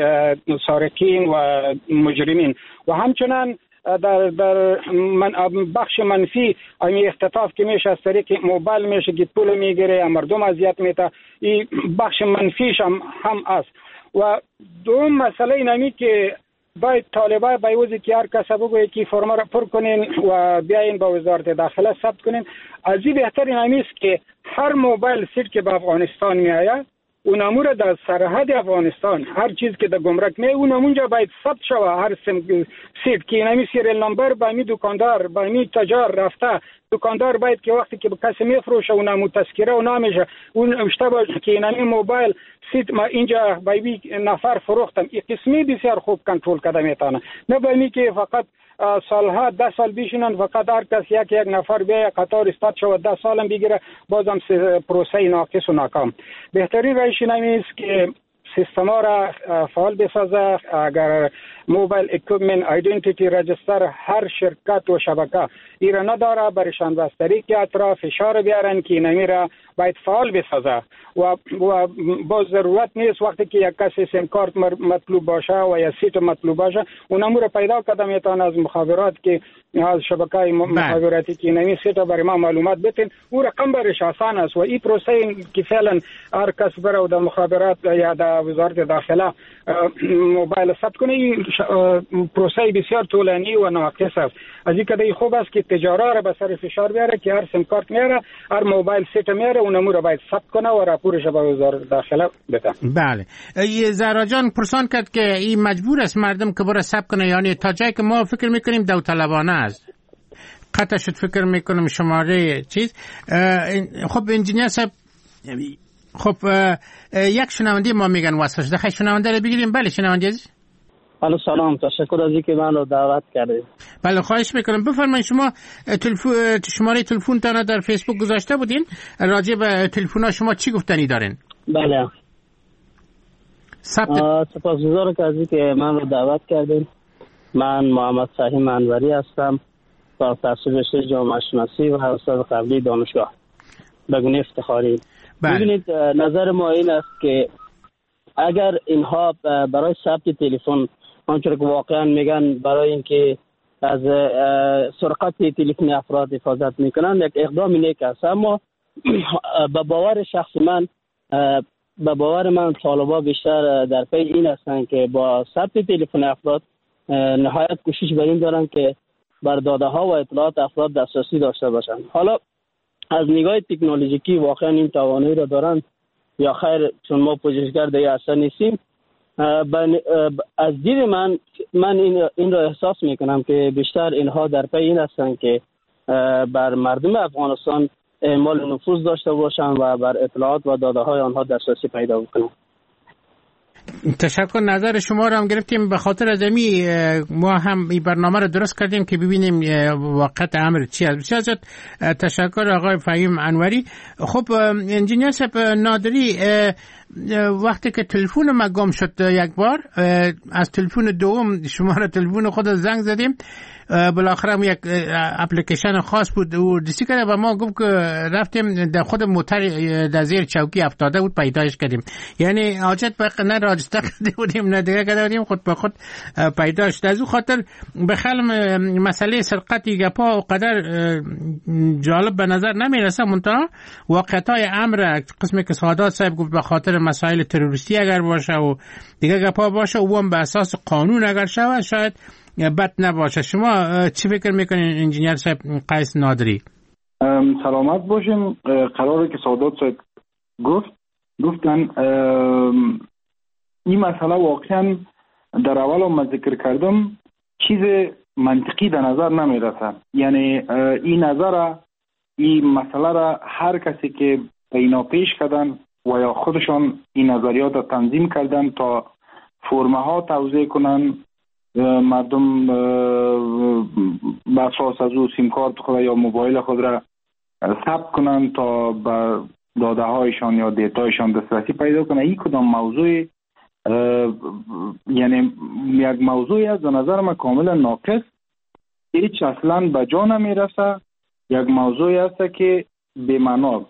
سارقین و مجرمین و همچنان در در من بخش منفی این اختطاف که میشه از طریق موبایل میشه که پول میگیره مردم اذیت میته، این بخش منفیش هم هم است. و دوم مسئله اینمی که باید طالبان بایوزی که هر کس بگوید که فرم را پر کنین و بیاین با وزارت داخله ثبت کنین. از این بهتر اینمی است که هر موبایل سیت که به افغانستان میآید اونمور در سرحد افغانستان هر چیز که در گمرک می اونمونجا باید ثبت شوه، هر سیت که اینمی سیریل نمبر با می دکاندار با می تجار رفته، دکاندار باید که وقتی که به کسی میفروشه اونمو تذکره و نامشه اون اشته باشه که اینمی موبایل سیت ما اینجا بایبی نفر فروختم. این قسمی بسیار خوب کنترل کرده میتونه، نه باید که فقط سالها ده سال بیشونن فقط هر کس یک یک نفر به قطار استاد شود ده سالم بگیره بازم پروسه ناقص و ناکام. بهترین روش این است که سیستما را فعال بسازه. اگر موبایل اکویپمنت آیدنتیتی رجستر هر شرکت و شبکه ایرا نداره، برشان بستری که اطراف فشار بیارن که اینمی را باید فعال بسازه و و با ضرورت نیست وقتی که یک کسی سیم کارت مطلوب باشه و یا سیت مطلوب باشه اونمو را پیدا کردم میتونه از مخابرات که از شبکه مخابراتی که اینمی سیت برای ما معلومات بتین او رقم برش آسان است و این پروسه که فعلا هر کس بره در مخابرات یا در وزارت داخله موبایل ثبت کنه این پروسه بسیار طولانی و ناقص است. از این کده خوب است که تجارا را به سر فشار بیاره که هر سیم کارت میاره هر موبایل سیت میاره اونمو را باید ثبت کنه و راپورش به وزارت داخله بده. بله زهرا جان پرسان کرد که این مجبور است مردم که بره ثبت کنه، یعنی تا جایی که ما فکر میکنیم داوطلبانه است. قطع شد فکر میکنم شماره چیز. خب انجینیر صاحب، خب یک شنونده ما میگن واسش دخل شنونده رو بگیریم. بله شنونده عزیز. الو سلام، تشکر از اینکه من رو دعوت کردید. بله خواهش میکنم بفرمایید. شما تلفن شماره تلفن تان در فیسبوک گذاشته بودین، راجع به تلفن شما چی گفتنی دارین؟ بله ثبت سپاسگزارم که از اینکه من رو دعوت کردین. من محمد فهیم انوری هستم، با تحصیل رشته جامعه شناسی و استاد قبلی دانشگاه بگونه افتخاری. ببینید نظر ما این است که اگر اینها برای ثبت تلفن آنچه که واقعا میگن برای اینکه از سرقت تلفن افراد حفاظت میکنن یک اقدام نیک است، اما به باور شخص من به باور من طالبا بیشتر در پی این هستند که با ثبت تلفن افراد نهایت کوشش بر این دارن که بر داده ها و اطلاعات افراد دسترسی داشته باشند. حالا از نگاه تکنولوژیکی واقعا این توانایی را دارن یا خیر، چون ما پژوهشگر یا اصلا نیستیم. از دید من من این این را احساس میکنم که بیشتر اینها در پی این هستند که بر مردم افغانستان اعمال نفوذ داشته باشند و بر اطلاعات و داده های آنها دسترسی پیدا بکنند. تشکر. نظر شما رو هم گرفتیم. به خاطر ازمی ما هم این برنامه رو درست کردیم که ببینیم واقعیت امر چی است. بسیار زیاد تشکر آقای فهیم انوری. خب انجینیر صاحب نادری، وقتی که تلفن ما گم شد یک بار، از تلفن دوم شماره تلفن خود زنگ زدیم، بالاخره یک اپلیکیشن خاص بود و دیسی کرده و ما گفت که رفتیم در خود موتر در زیر چوکی افتاده بود پیدایش کردیم. یعنی حاجت به نه راجستر کرده بودیم نه دیگه کرده بودیم، خود به خود پیدایش. از اون خاطر بخیال مسئله سرقتی گپا و قدر جالب به نظر نمیرسه، منتها واقعیتای امر قسمی که سعادت صاحب گفت به خاطر مسائل تروریستی اگر باشه و دیگه گپا باشه و هم به اساس قانون اگر شود شاید بد نباشه. شما چی فکر میکنین انجینیر صاحب قیس نادری؟ سلامت باشین. قراره که سعادت صاحب گفت گفتن این مسئله واقعا در اول هم ذکر کردم چیز منطقی در نظر نمیرسه. یعنی این نظر این مسئله را هر کسی که به اینا پیش کردن و یا خودشان این نظریات را تنظیم کردن تا فرمه ها توزیع کنن، مردم به اساس از او سیم کارت خود یا موبایل خود را ثبت کنن تا به داده هایشان یا دیتایشان دسترسی پیدا کنن. این کدام موضوع یعنی یک موضوعی از نظر من کاملا ناقص، هیچ اصلا به جا نمیرسه. یک موضوعی است که بی‌معنا.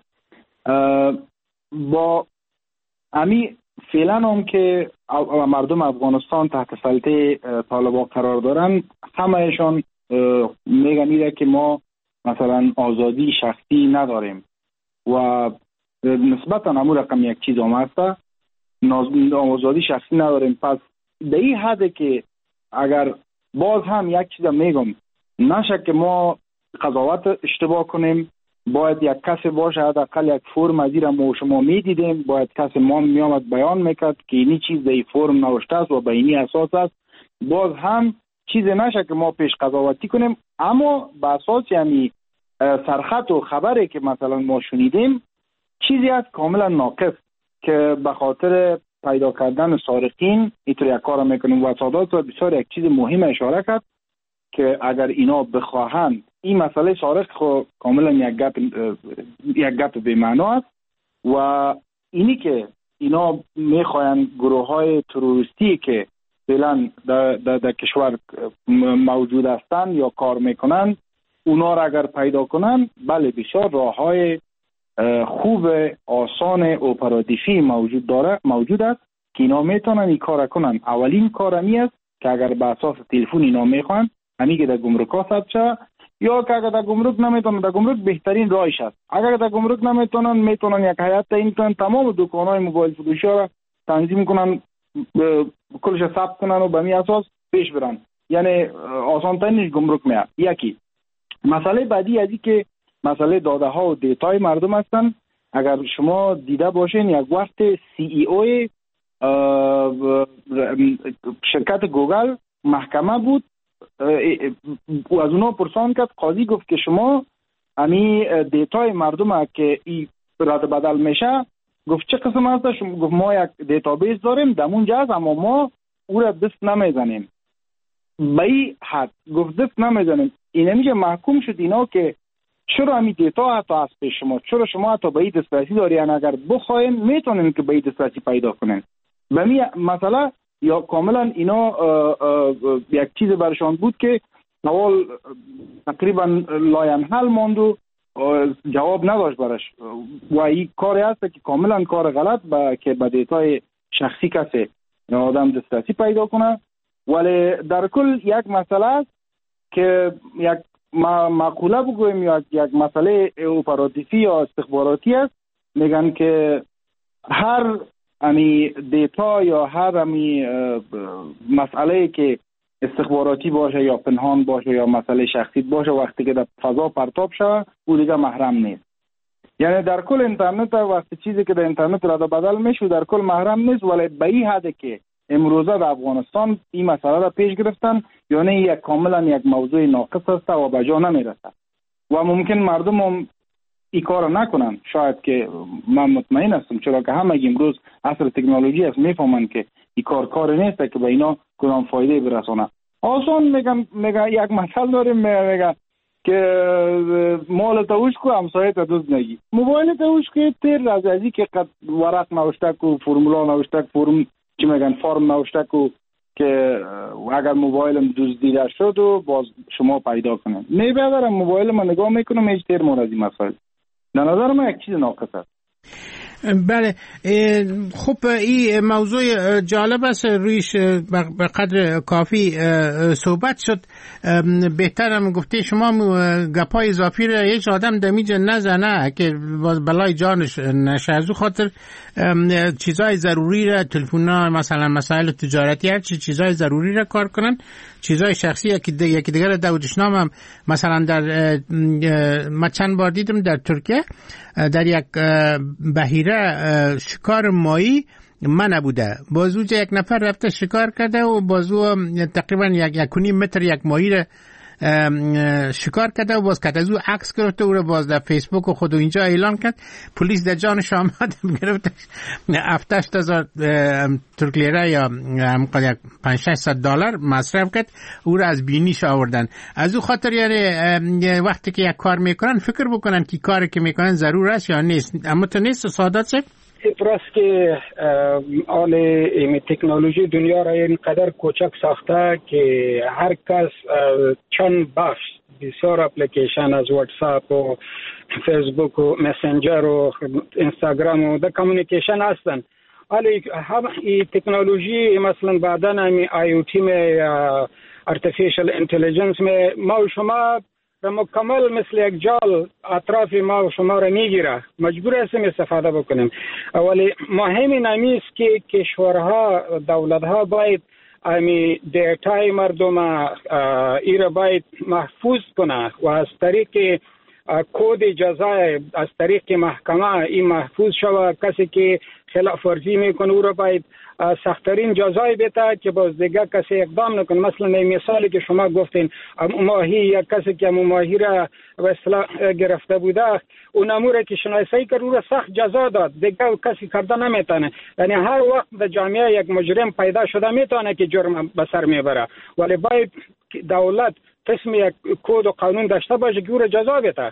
با امی فعلا هم که مردم افغانستان تحت سلطه طالبان قرار دارن، همهشان میگن ایده که ما مثلا آزادی شخصی نداریم و نسبتا همون رقم یک چیز هم هسته، آزادی شخصی نداریم. پس در این حده که اگر باز هم یک چیز میگم نشه که ما قضاوت اشتباه کنیم، باید یک کسی باشه حداقل یک فرم از این ما شما میدیدیم، باید کسی ما میامد بیان میکرد که اینی چیز در این فرم نوشته است و به اینی اساس است. باز هم چیز نشه که ما پیش قضاوتی کنیم، اما به اساس یعنی سرخط و خبری که مثلا ما شنیدیم چیزی است کاملا ناقص که به خاطر پیدا کردن سارقین اینطور یک کار میکنیم. و سعادت بسیار یک چیز مهم اشاره کرد که اگر اینا بخواهند این مسئله سارق خو کاملا یک گپ یک گپ بی معنا است و اینی که اینا میخواهند گروه های تروریستی که فعلا در, در, در کشور موجود هستند یا کار میکنند، اونا را اگر پیدا کنند، بله بسیار راه های خوب آسان اپراتیفی موجود داره موجود است که اینا میتونن این کار کنن. اولین کار همی است که اگر به اساس تلفن اینا میخوان همی که در گمرک ها ثبت شه، یا که اگر در گمرک نمیتونن، در گمرک بهترین راهش است. اگر در گمرک نمیتونن، میتونن یک هیئت تعیین کنن، تمام دکان‌های موبایل فروشی را تنظیم کنن، کلش ثبت کنن و به می اساس پیش برن. یعنی آسان ترینش گمرک میاد. یکی مسئله بعدی ازی که مسئله داده ها و دیتای مردم هستن. اگر شما دیده باشین یک وقت سی ای او شرکت گوگل محکمه بود و از اونا پرسان کرد، قاضی گفت که شما امی دیتای مردم که ای رد بدل میشه، گفت چه قسم هست؟ شما گفت ما یک دیتابیس داریم دمونجا هست، اما ما او را دست نمیزنیم. به این حد گفت دست نمیزنیم. این میگه محکوم شد اینا که چرا همی دیتا حتی هست به شما، چرا شما حتی به این دسترسی دارین، اگر بخواین میتونین که به این دسترسی پیدا کنین. به می مثلا یا کاملا اینا اه اه اه یک چیز برشان بود که اول تقریبا لاینحل ماند و جواب نداشت برش و این کاری هست که کاملا کار غلط با که به دیتای شخصی کسی آدم دسترسی پیدا کنه. ولی در کل یک مسئله است که یک مقوله بگویم یا یک مسئله اپراتیفی یا استخباراتی است، میگن که هر امی دیتا یا هر امی مسئله که استخباراتی باشه یا پنهان باشه یا مسئله شخصی باشه، وقتی که در فضا پرتاب شود او دیگه محرم نیست. یعنی در کل اینترنت وقتی چیزی که در اینترنت رد و بدل میشه در کل محرم نیست. ولی به این حد که امروزه در افغانستان این مسئله را پیش گرفتن، یعنی یک کاملا یک موضوع ناقص است و به جا نمیرسه و ممکن مردم هم این کار نکنن. شاید که من مطمئن هستم، چرا که همه امروز عصر تکنولوژی است، میفهمن که این کار کار نیست که به اینا کدام فایده برسونه. آسان میگم میگه یک مثال داریم، میگه که مال توش کو همسایه تا دوست نگی. موبایل توش که تیر از ازی که قد ورق نوشته کو، فرمولا نوشته کو، فرم چی میگن فرم نوشته کو که اگر موبایلم دزدیده شد و باز شما پیدا کنید. میبرم موبایل من نگاه میکنم هیچ تیر مورد این مسائل. در نظر من یک چیز ناقص است. بله، خب این موضوع جالب است، رویش به قدر کافی صحبت شد. بهترم گفته شما گپای اضافی را هیچ آدم دمیج نزنه که بلای جانش نشه. از او خاطر چیزای ضروری را، تلفن‌ها مثلا مسائل تجارتی، هر چی چیزای ضروری را کار کنن. چیزای شخصی یکی یکی دیگر داودشنام هم مثلا در من چند بار دیدم در ترکیه در یک بحیره شکار ماهی من نبوده، بازو یک نفر رفته شکار کرده و بازو تقریبا یک یک و نیم متر یک ماهی را شکار کرده و باز کرد. از او عکس گرفته، او را باز در فیسبوک و خود اینجا اعلان کرد. پلیس در جانش آمد، گرفت هفتاد هزار ترک لیره یا یک پنج شصت دلار مصرف کرد، او را از بینیش آوردن. از او خاطر یعنی وقتی که یک کار میکنن فکر بکنن که کاری که میکنن ضرور است یا نیست. اما تو نیست سعادت شد راست که آل این تکنولوژی دنیا را اینقدر کوچک ساخته که هر کس چند بخش بسیار اپلیکیشن از واتساپ و فیسبوک و مسنجر و اینستاگرام و در کمیونیکیشن هستن. ولی هم این تکنولوژی مثلا بعدا همی آی او تی میں ارتفیشل انتلیجنس میں ما و شما مکمل مثل یک جال اطراف ما و شما را میگیره، مجبور هستیم استفاده بکنیم. ولی مهم این است که کشورها، دولتها باید امی دیتای مردم ایره باید محفوظ کنه و از طریق کود جزای، از طریق محکمه این محفوظ شود. کسی که خلاف ورزی میکنه او را باید سخت‌ترین جزای بده که باز دیگه کسی اقدام نکنه. مثلا این مثالی که شما گفتین ماهی، یا کسی که ماهی را به اصطلاح گرفته بوده اون امور که شناسایی کرد او را سخت جزا داد، دیگه کسی کرده نمیتونه. یعنی هر وقت در جامعه یک مجرم پیدا شده میتونه که جرم به سر میبره، ولی باید دولت قسم یک کد و قانون داشته باشه که او را جزا بده.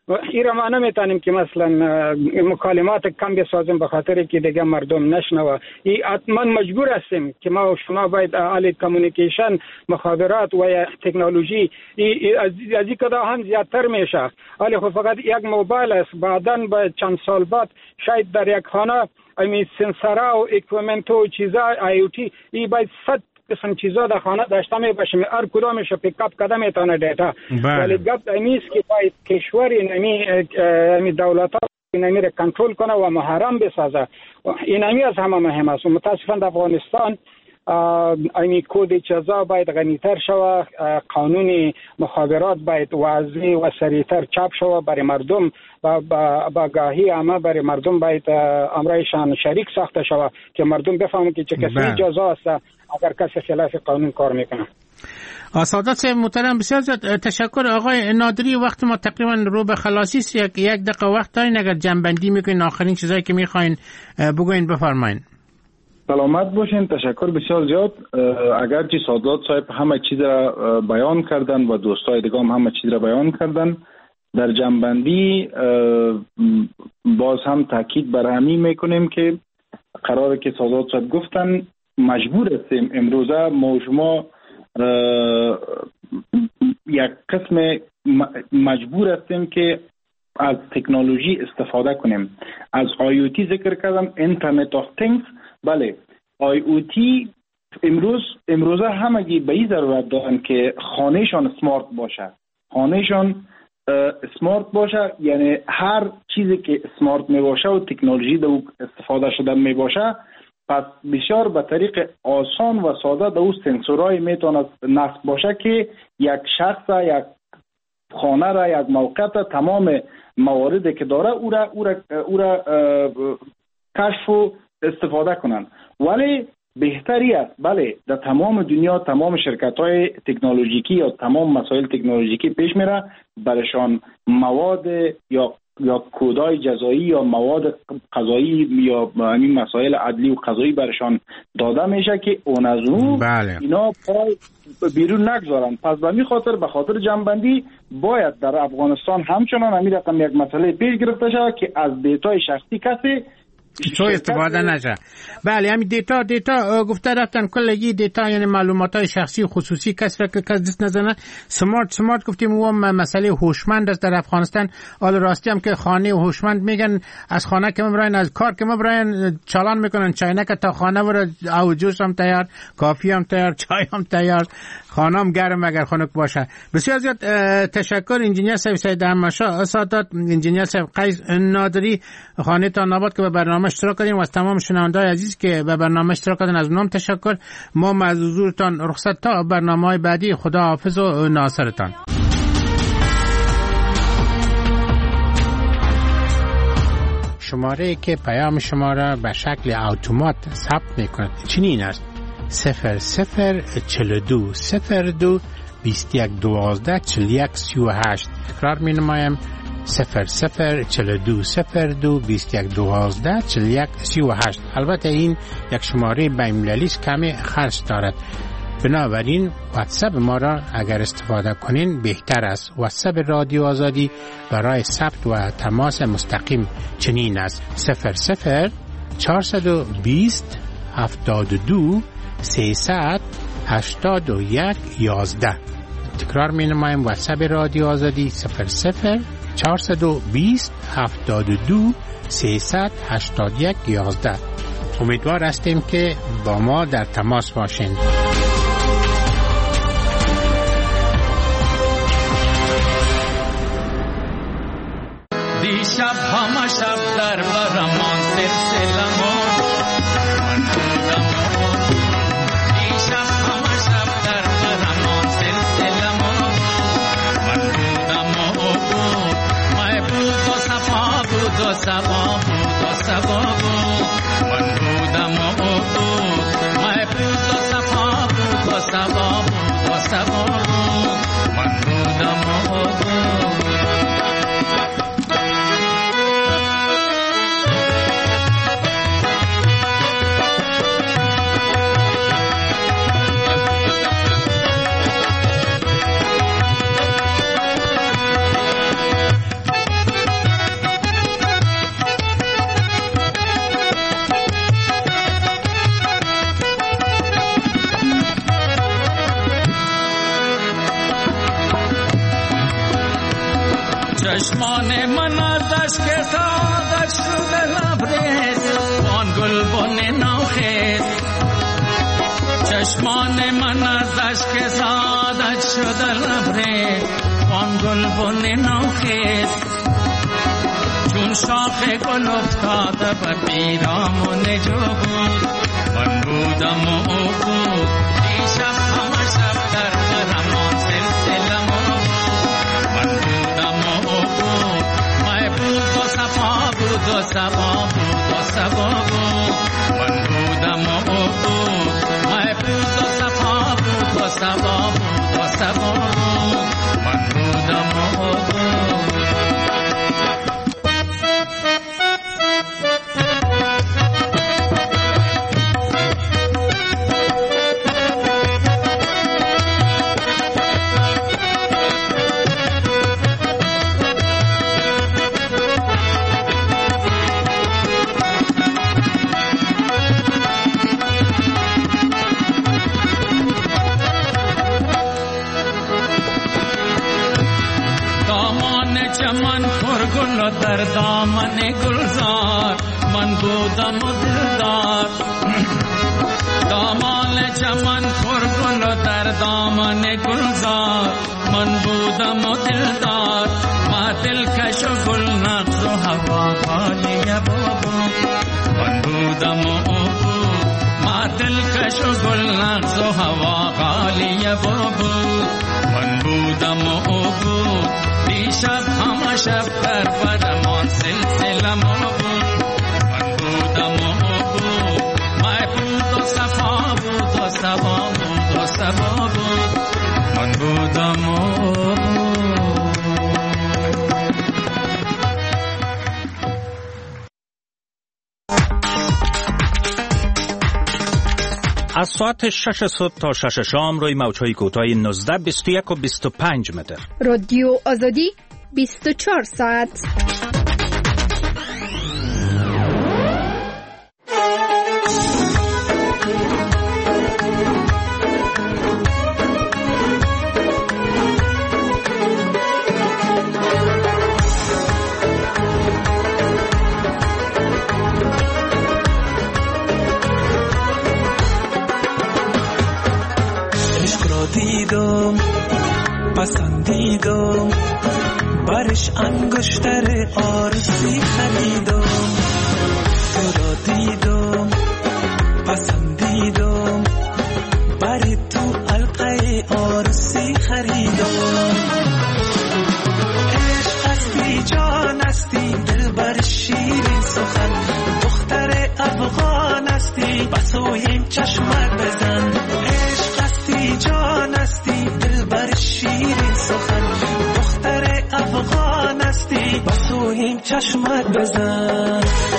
این را ما نمیتونیم که مثلا مکالمات کم بسازیم به خاطر که دیگه مردم نشنوه. این حتما مجبور هستیم که ما و شما باید آل کمیونیکیشن، مخابرات و تکنولوژی از این کدا هم زیادتر میشه. ولی خب فقط یک موبایل است، بعداً با چند سال بعد شاید در یک خانه امی سنسورها و اکویپمنت و چیزا آی او تی ای باید صد قسم چیزا در خانه داشته می باشیم، هر کدامش رو پیک اپ کده میتونه دیتا. ولی گپ امیست که باید کشور نمی امی دولت ها نمی را کنترل کنه و محرم بسازه. این امی از همه مهم است. متاسفانه در افغانستان امی کود جزا باید غنیتر شوه، قانون مخابرات باید واضح و سریعتر چاپ شوه برای مردم و با گاهی عامه برای مردم باید امرایشان شریک ساخته شوه که مردم بفهمن که چه کسی جزا است اگر کسی خلاف قانون کار میکنه. سعادت محترم بسیار زیاد تشکر. آقای نادری، وقت ما تقریبا رو به خلاصی است، یک یک دقیقه وقت دارین، اگر جنبندی میکنین آخرین چیزایی که میخواین بگوین بفرمایین. سلامت باشین. تشکر بسیار زیاد. اگرچه سادات صاحب همه چیز را بیان کردن و دوستای دیگه هم همه چیز را بیان کردن، در جنبندی باز هم تاکید بر همین میکنیم که قراره که سادات صاحب گفتن مجبور هستیم امروزه ما شما یک قسم مجبور هستیم که از تکنولوژی استفاده کنیم. از آی او تی ذکر کردم، اینترنت آف تینگز. بله، آی او تی امروز امروزه همگی به این ضرورت دارن که خانهشان سمارت باشه، خانهشان سمارت باشه، یعنی هر چیزی که سمارت می باشه و تکنولوژی دو استفاده شده می باشه، پس بسیار به طریق آسان و ساده دو سنسورهای میتونه نصب باشه که یک شخص، یک خانه را، یک موقعیت، تمام مواردی که داره او را او را, او را کشف و استفاده کنن. ولی بهتری است بله در تمام دنیا تمام شرکت‌های تکنولوژیکی یا تمام مسائل تکنولوژیکی پیش میره، برشان مواد یا یا کودای جزایی یا مواد قضایی یا همین مسائل عدلی و قضایی برشان داده میشه که اون از اون بله. اینا پای بیرون نگذارن. پس به می خاطر به خاطر جنبندی باید در افغانستان همچنان همین رقم یک مسئله پیش گرفته شود که از دیتای شخصی کسی تو استفاده نشه. بله، همین دیتا دیتا گفته رفتن کلگی دیتا، یعنی معلومات های شخصی و خصوصی کسی که کس دست نزنه. سمارت سمارت گفتیم و مسئله هوشمند است در افغانستان. حال راستی هم که خانه هوشمند میگن از خانه که مبراین، از کار که مبراین چالان میکنن، چاینک تا خانه ور او جوش هم تیار، کافی هم تیار، چای هم تیار، خانه هم گرم اگر خنک باشه. بسیار زیاد تشکر انجینیر صاحب سید احمدشاه سادات، انجینیر صاحب قیس نادری، خانه تا ناباد که به برنامه اشتراک کردیم و از تمام شنونده‌های عزیز که به برنامه اشتراک کردن از اونم تشکر. ما از حضورتان رخصت تا برنامه‌های بعدی. خدا حافظ و ناصرتان. شماره که پیام شما را به شکل اتومات ثبت می‌کند چنین است: صفر صفر چهل و دو صفر دو بیست و یک دوازده چهل و یک سی و هشت. تکرار می‌نمایم: صفر صفر چهل و دو صفر دو بیست و یک دوازده چهل و یک سی و هشت. البته این یک شماره بین‌المللی است، کمی خرج دارد، بنابراین واتساپ ما را اگر استفاده کنین بهتر است. واتساپ رادیو آزادی برای ثبت و تماس مستقیم چنین است: صفر صفر چهارصد و بیست هفتاد و دو سیصد هشتاد و یک یازده. تکرار می نمایم: واتساپ رادیو آزادی صفر صفر چهارصد و بیست هفتاد و دو سیصد هشتاد و یک یازده. امیدوار هستیم که با ما در تماس باشین. دیشب همه شب در برمان سلسلمو من بودم، دیشب همه شب در برمان سلسلمو من بودم و بود، مای بود و صفا بود و صفا بود و صفا بود، من بودم و بود، مای بود و صفا بود و صفا بود و صفا بود، من بودم و بود. چشمان من از اشک سعادت شده لبریز وان گلبن نوخیز چشمان من از اشک سعادت شده لبریز وان گلبن نوخیز چون شاخ گل افتاده به پیرامون جو بود من بودم و او بود دیشب همه شب در برمان سلسله ما من بودم و او بود مای بود و صفا بود و صفا بود و صفا بود من بودم و او بود مای بود و صفا بود و صفا بود و صفا بود من بودم و او بود چمن پرگل و در دامن گلزار من بودم و دلدار دامان چمن پرگل و در دامن گلزار من بودم و دلدار ما دلکش و گل نقض و هوا خالی بابا من بودم و او بود ما دلکش و گل نقض و هوا خالی بابا من بودم و او بود دیشب همه شب در برمان سلسله ما بود من بودم و او بود مای بود و صفا بود و صفا بود و صفا بود من بودم و او بود. از ساعت شش صبح تا شش شام روی موج‌های کوتاه نوزده بیست و یک و بیست و پنج متر. رادیو آزادی بیست و چهار ساعت. دیدم پسندیدم برش انگشتر آرزی خریدم تو را دیدم پسندیدم بری تو حلقه آرزی خریدم عشق هستی جان هستی دل بر شیرین سخن دختر افغان هستی بسویم چشمت بزن جان هستی دل بر شیرین سخن دختر افغان هستی بسویم چشمت بزن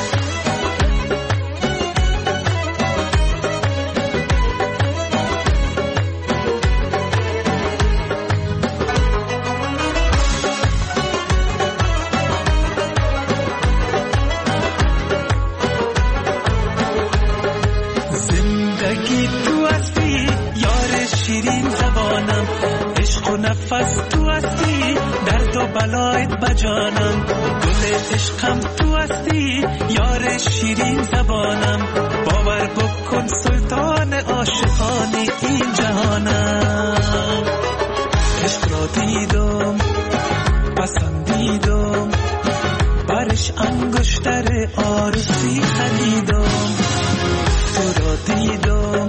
زندگی تو هستی یار شیرین زبانم عشق و نفس تو هستی درد و بلایت بجانم گل عشقم تو هستی یار شیرین زبانم باور بکن سلطان عاشقان این جهانم عشق را دیدم پسندیدم برش انگشتر آرزی خریدم تو را دیدم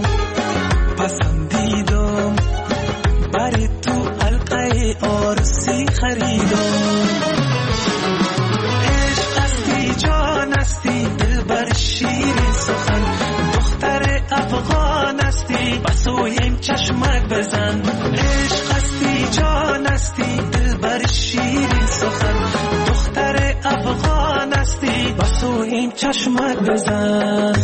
پسندیدم بری تو حلقه آرزی خریدم عشق هستی جان هستی دل بر شیرین سخن دختر افغان هستی بسویم چشمک بزن عشق هستی جان هستی دل بر شیرین سخن دختر افغان هستی بسویم چشمک بزن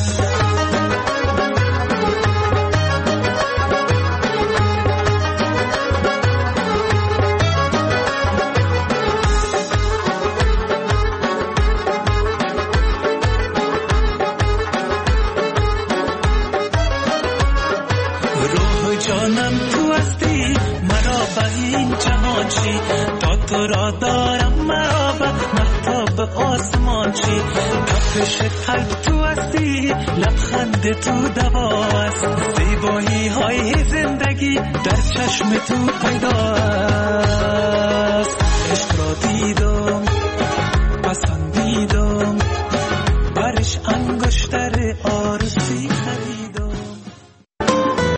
جانم تو هستی مرا به این جهان چی، تا تو را دارم مرابط مهتاب آسمان چی، تپش قلب تو هستی، لبخند تو دواست، زیبایی های زندگی در چشم تو پیداست.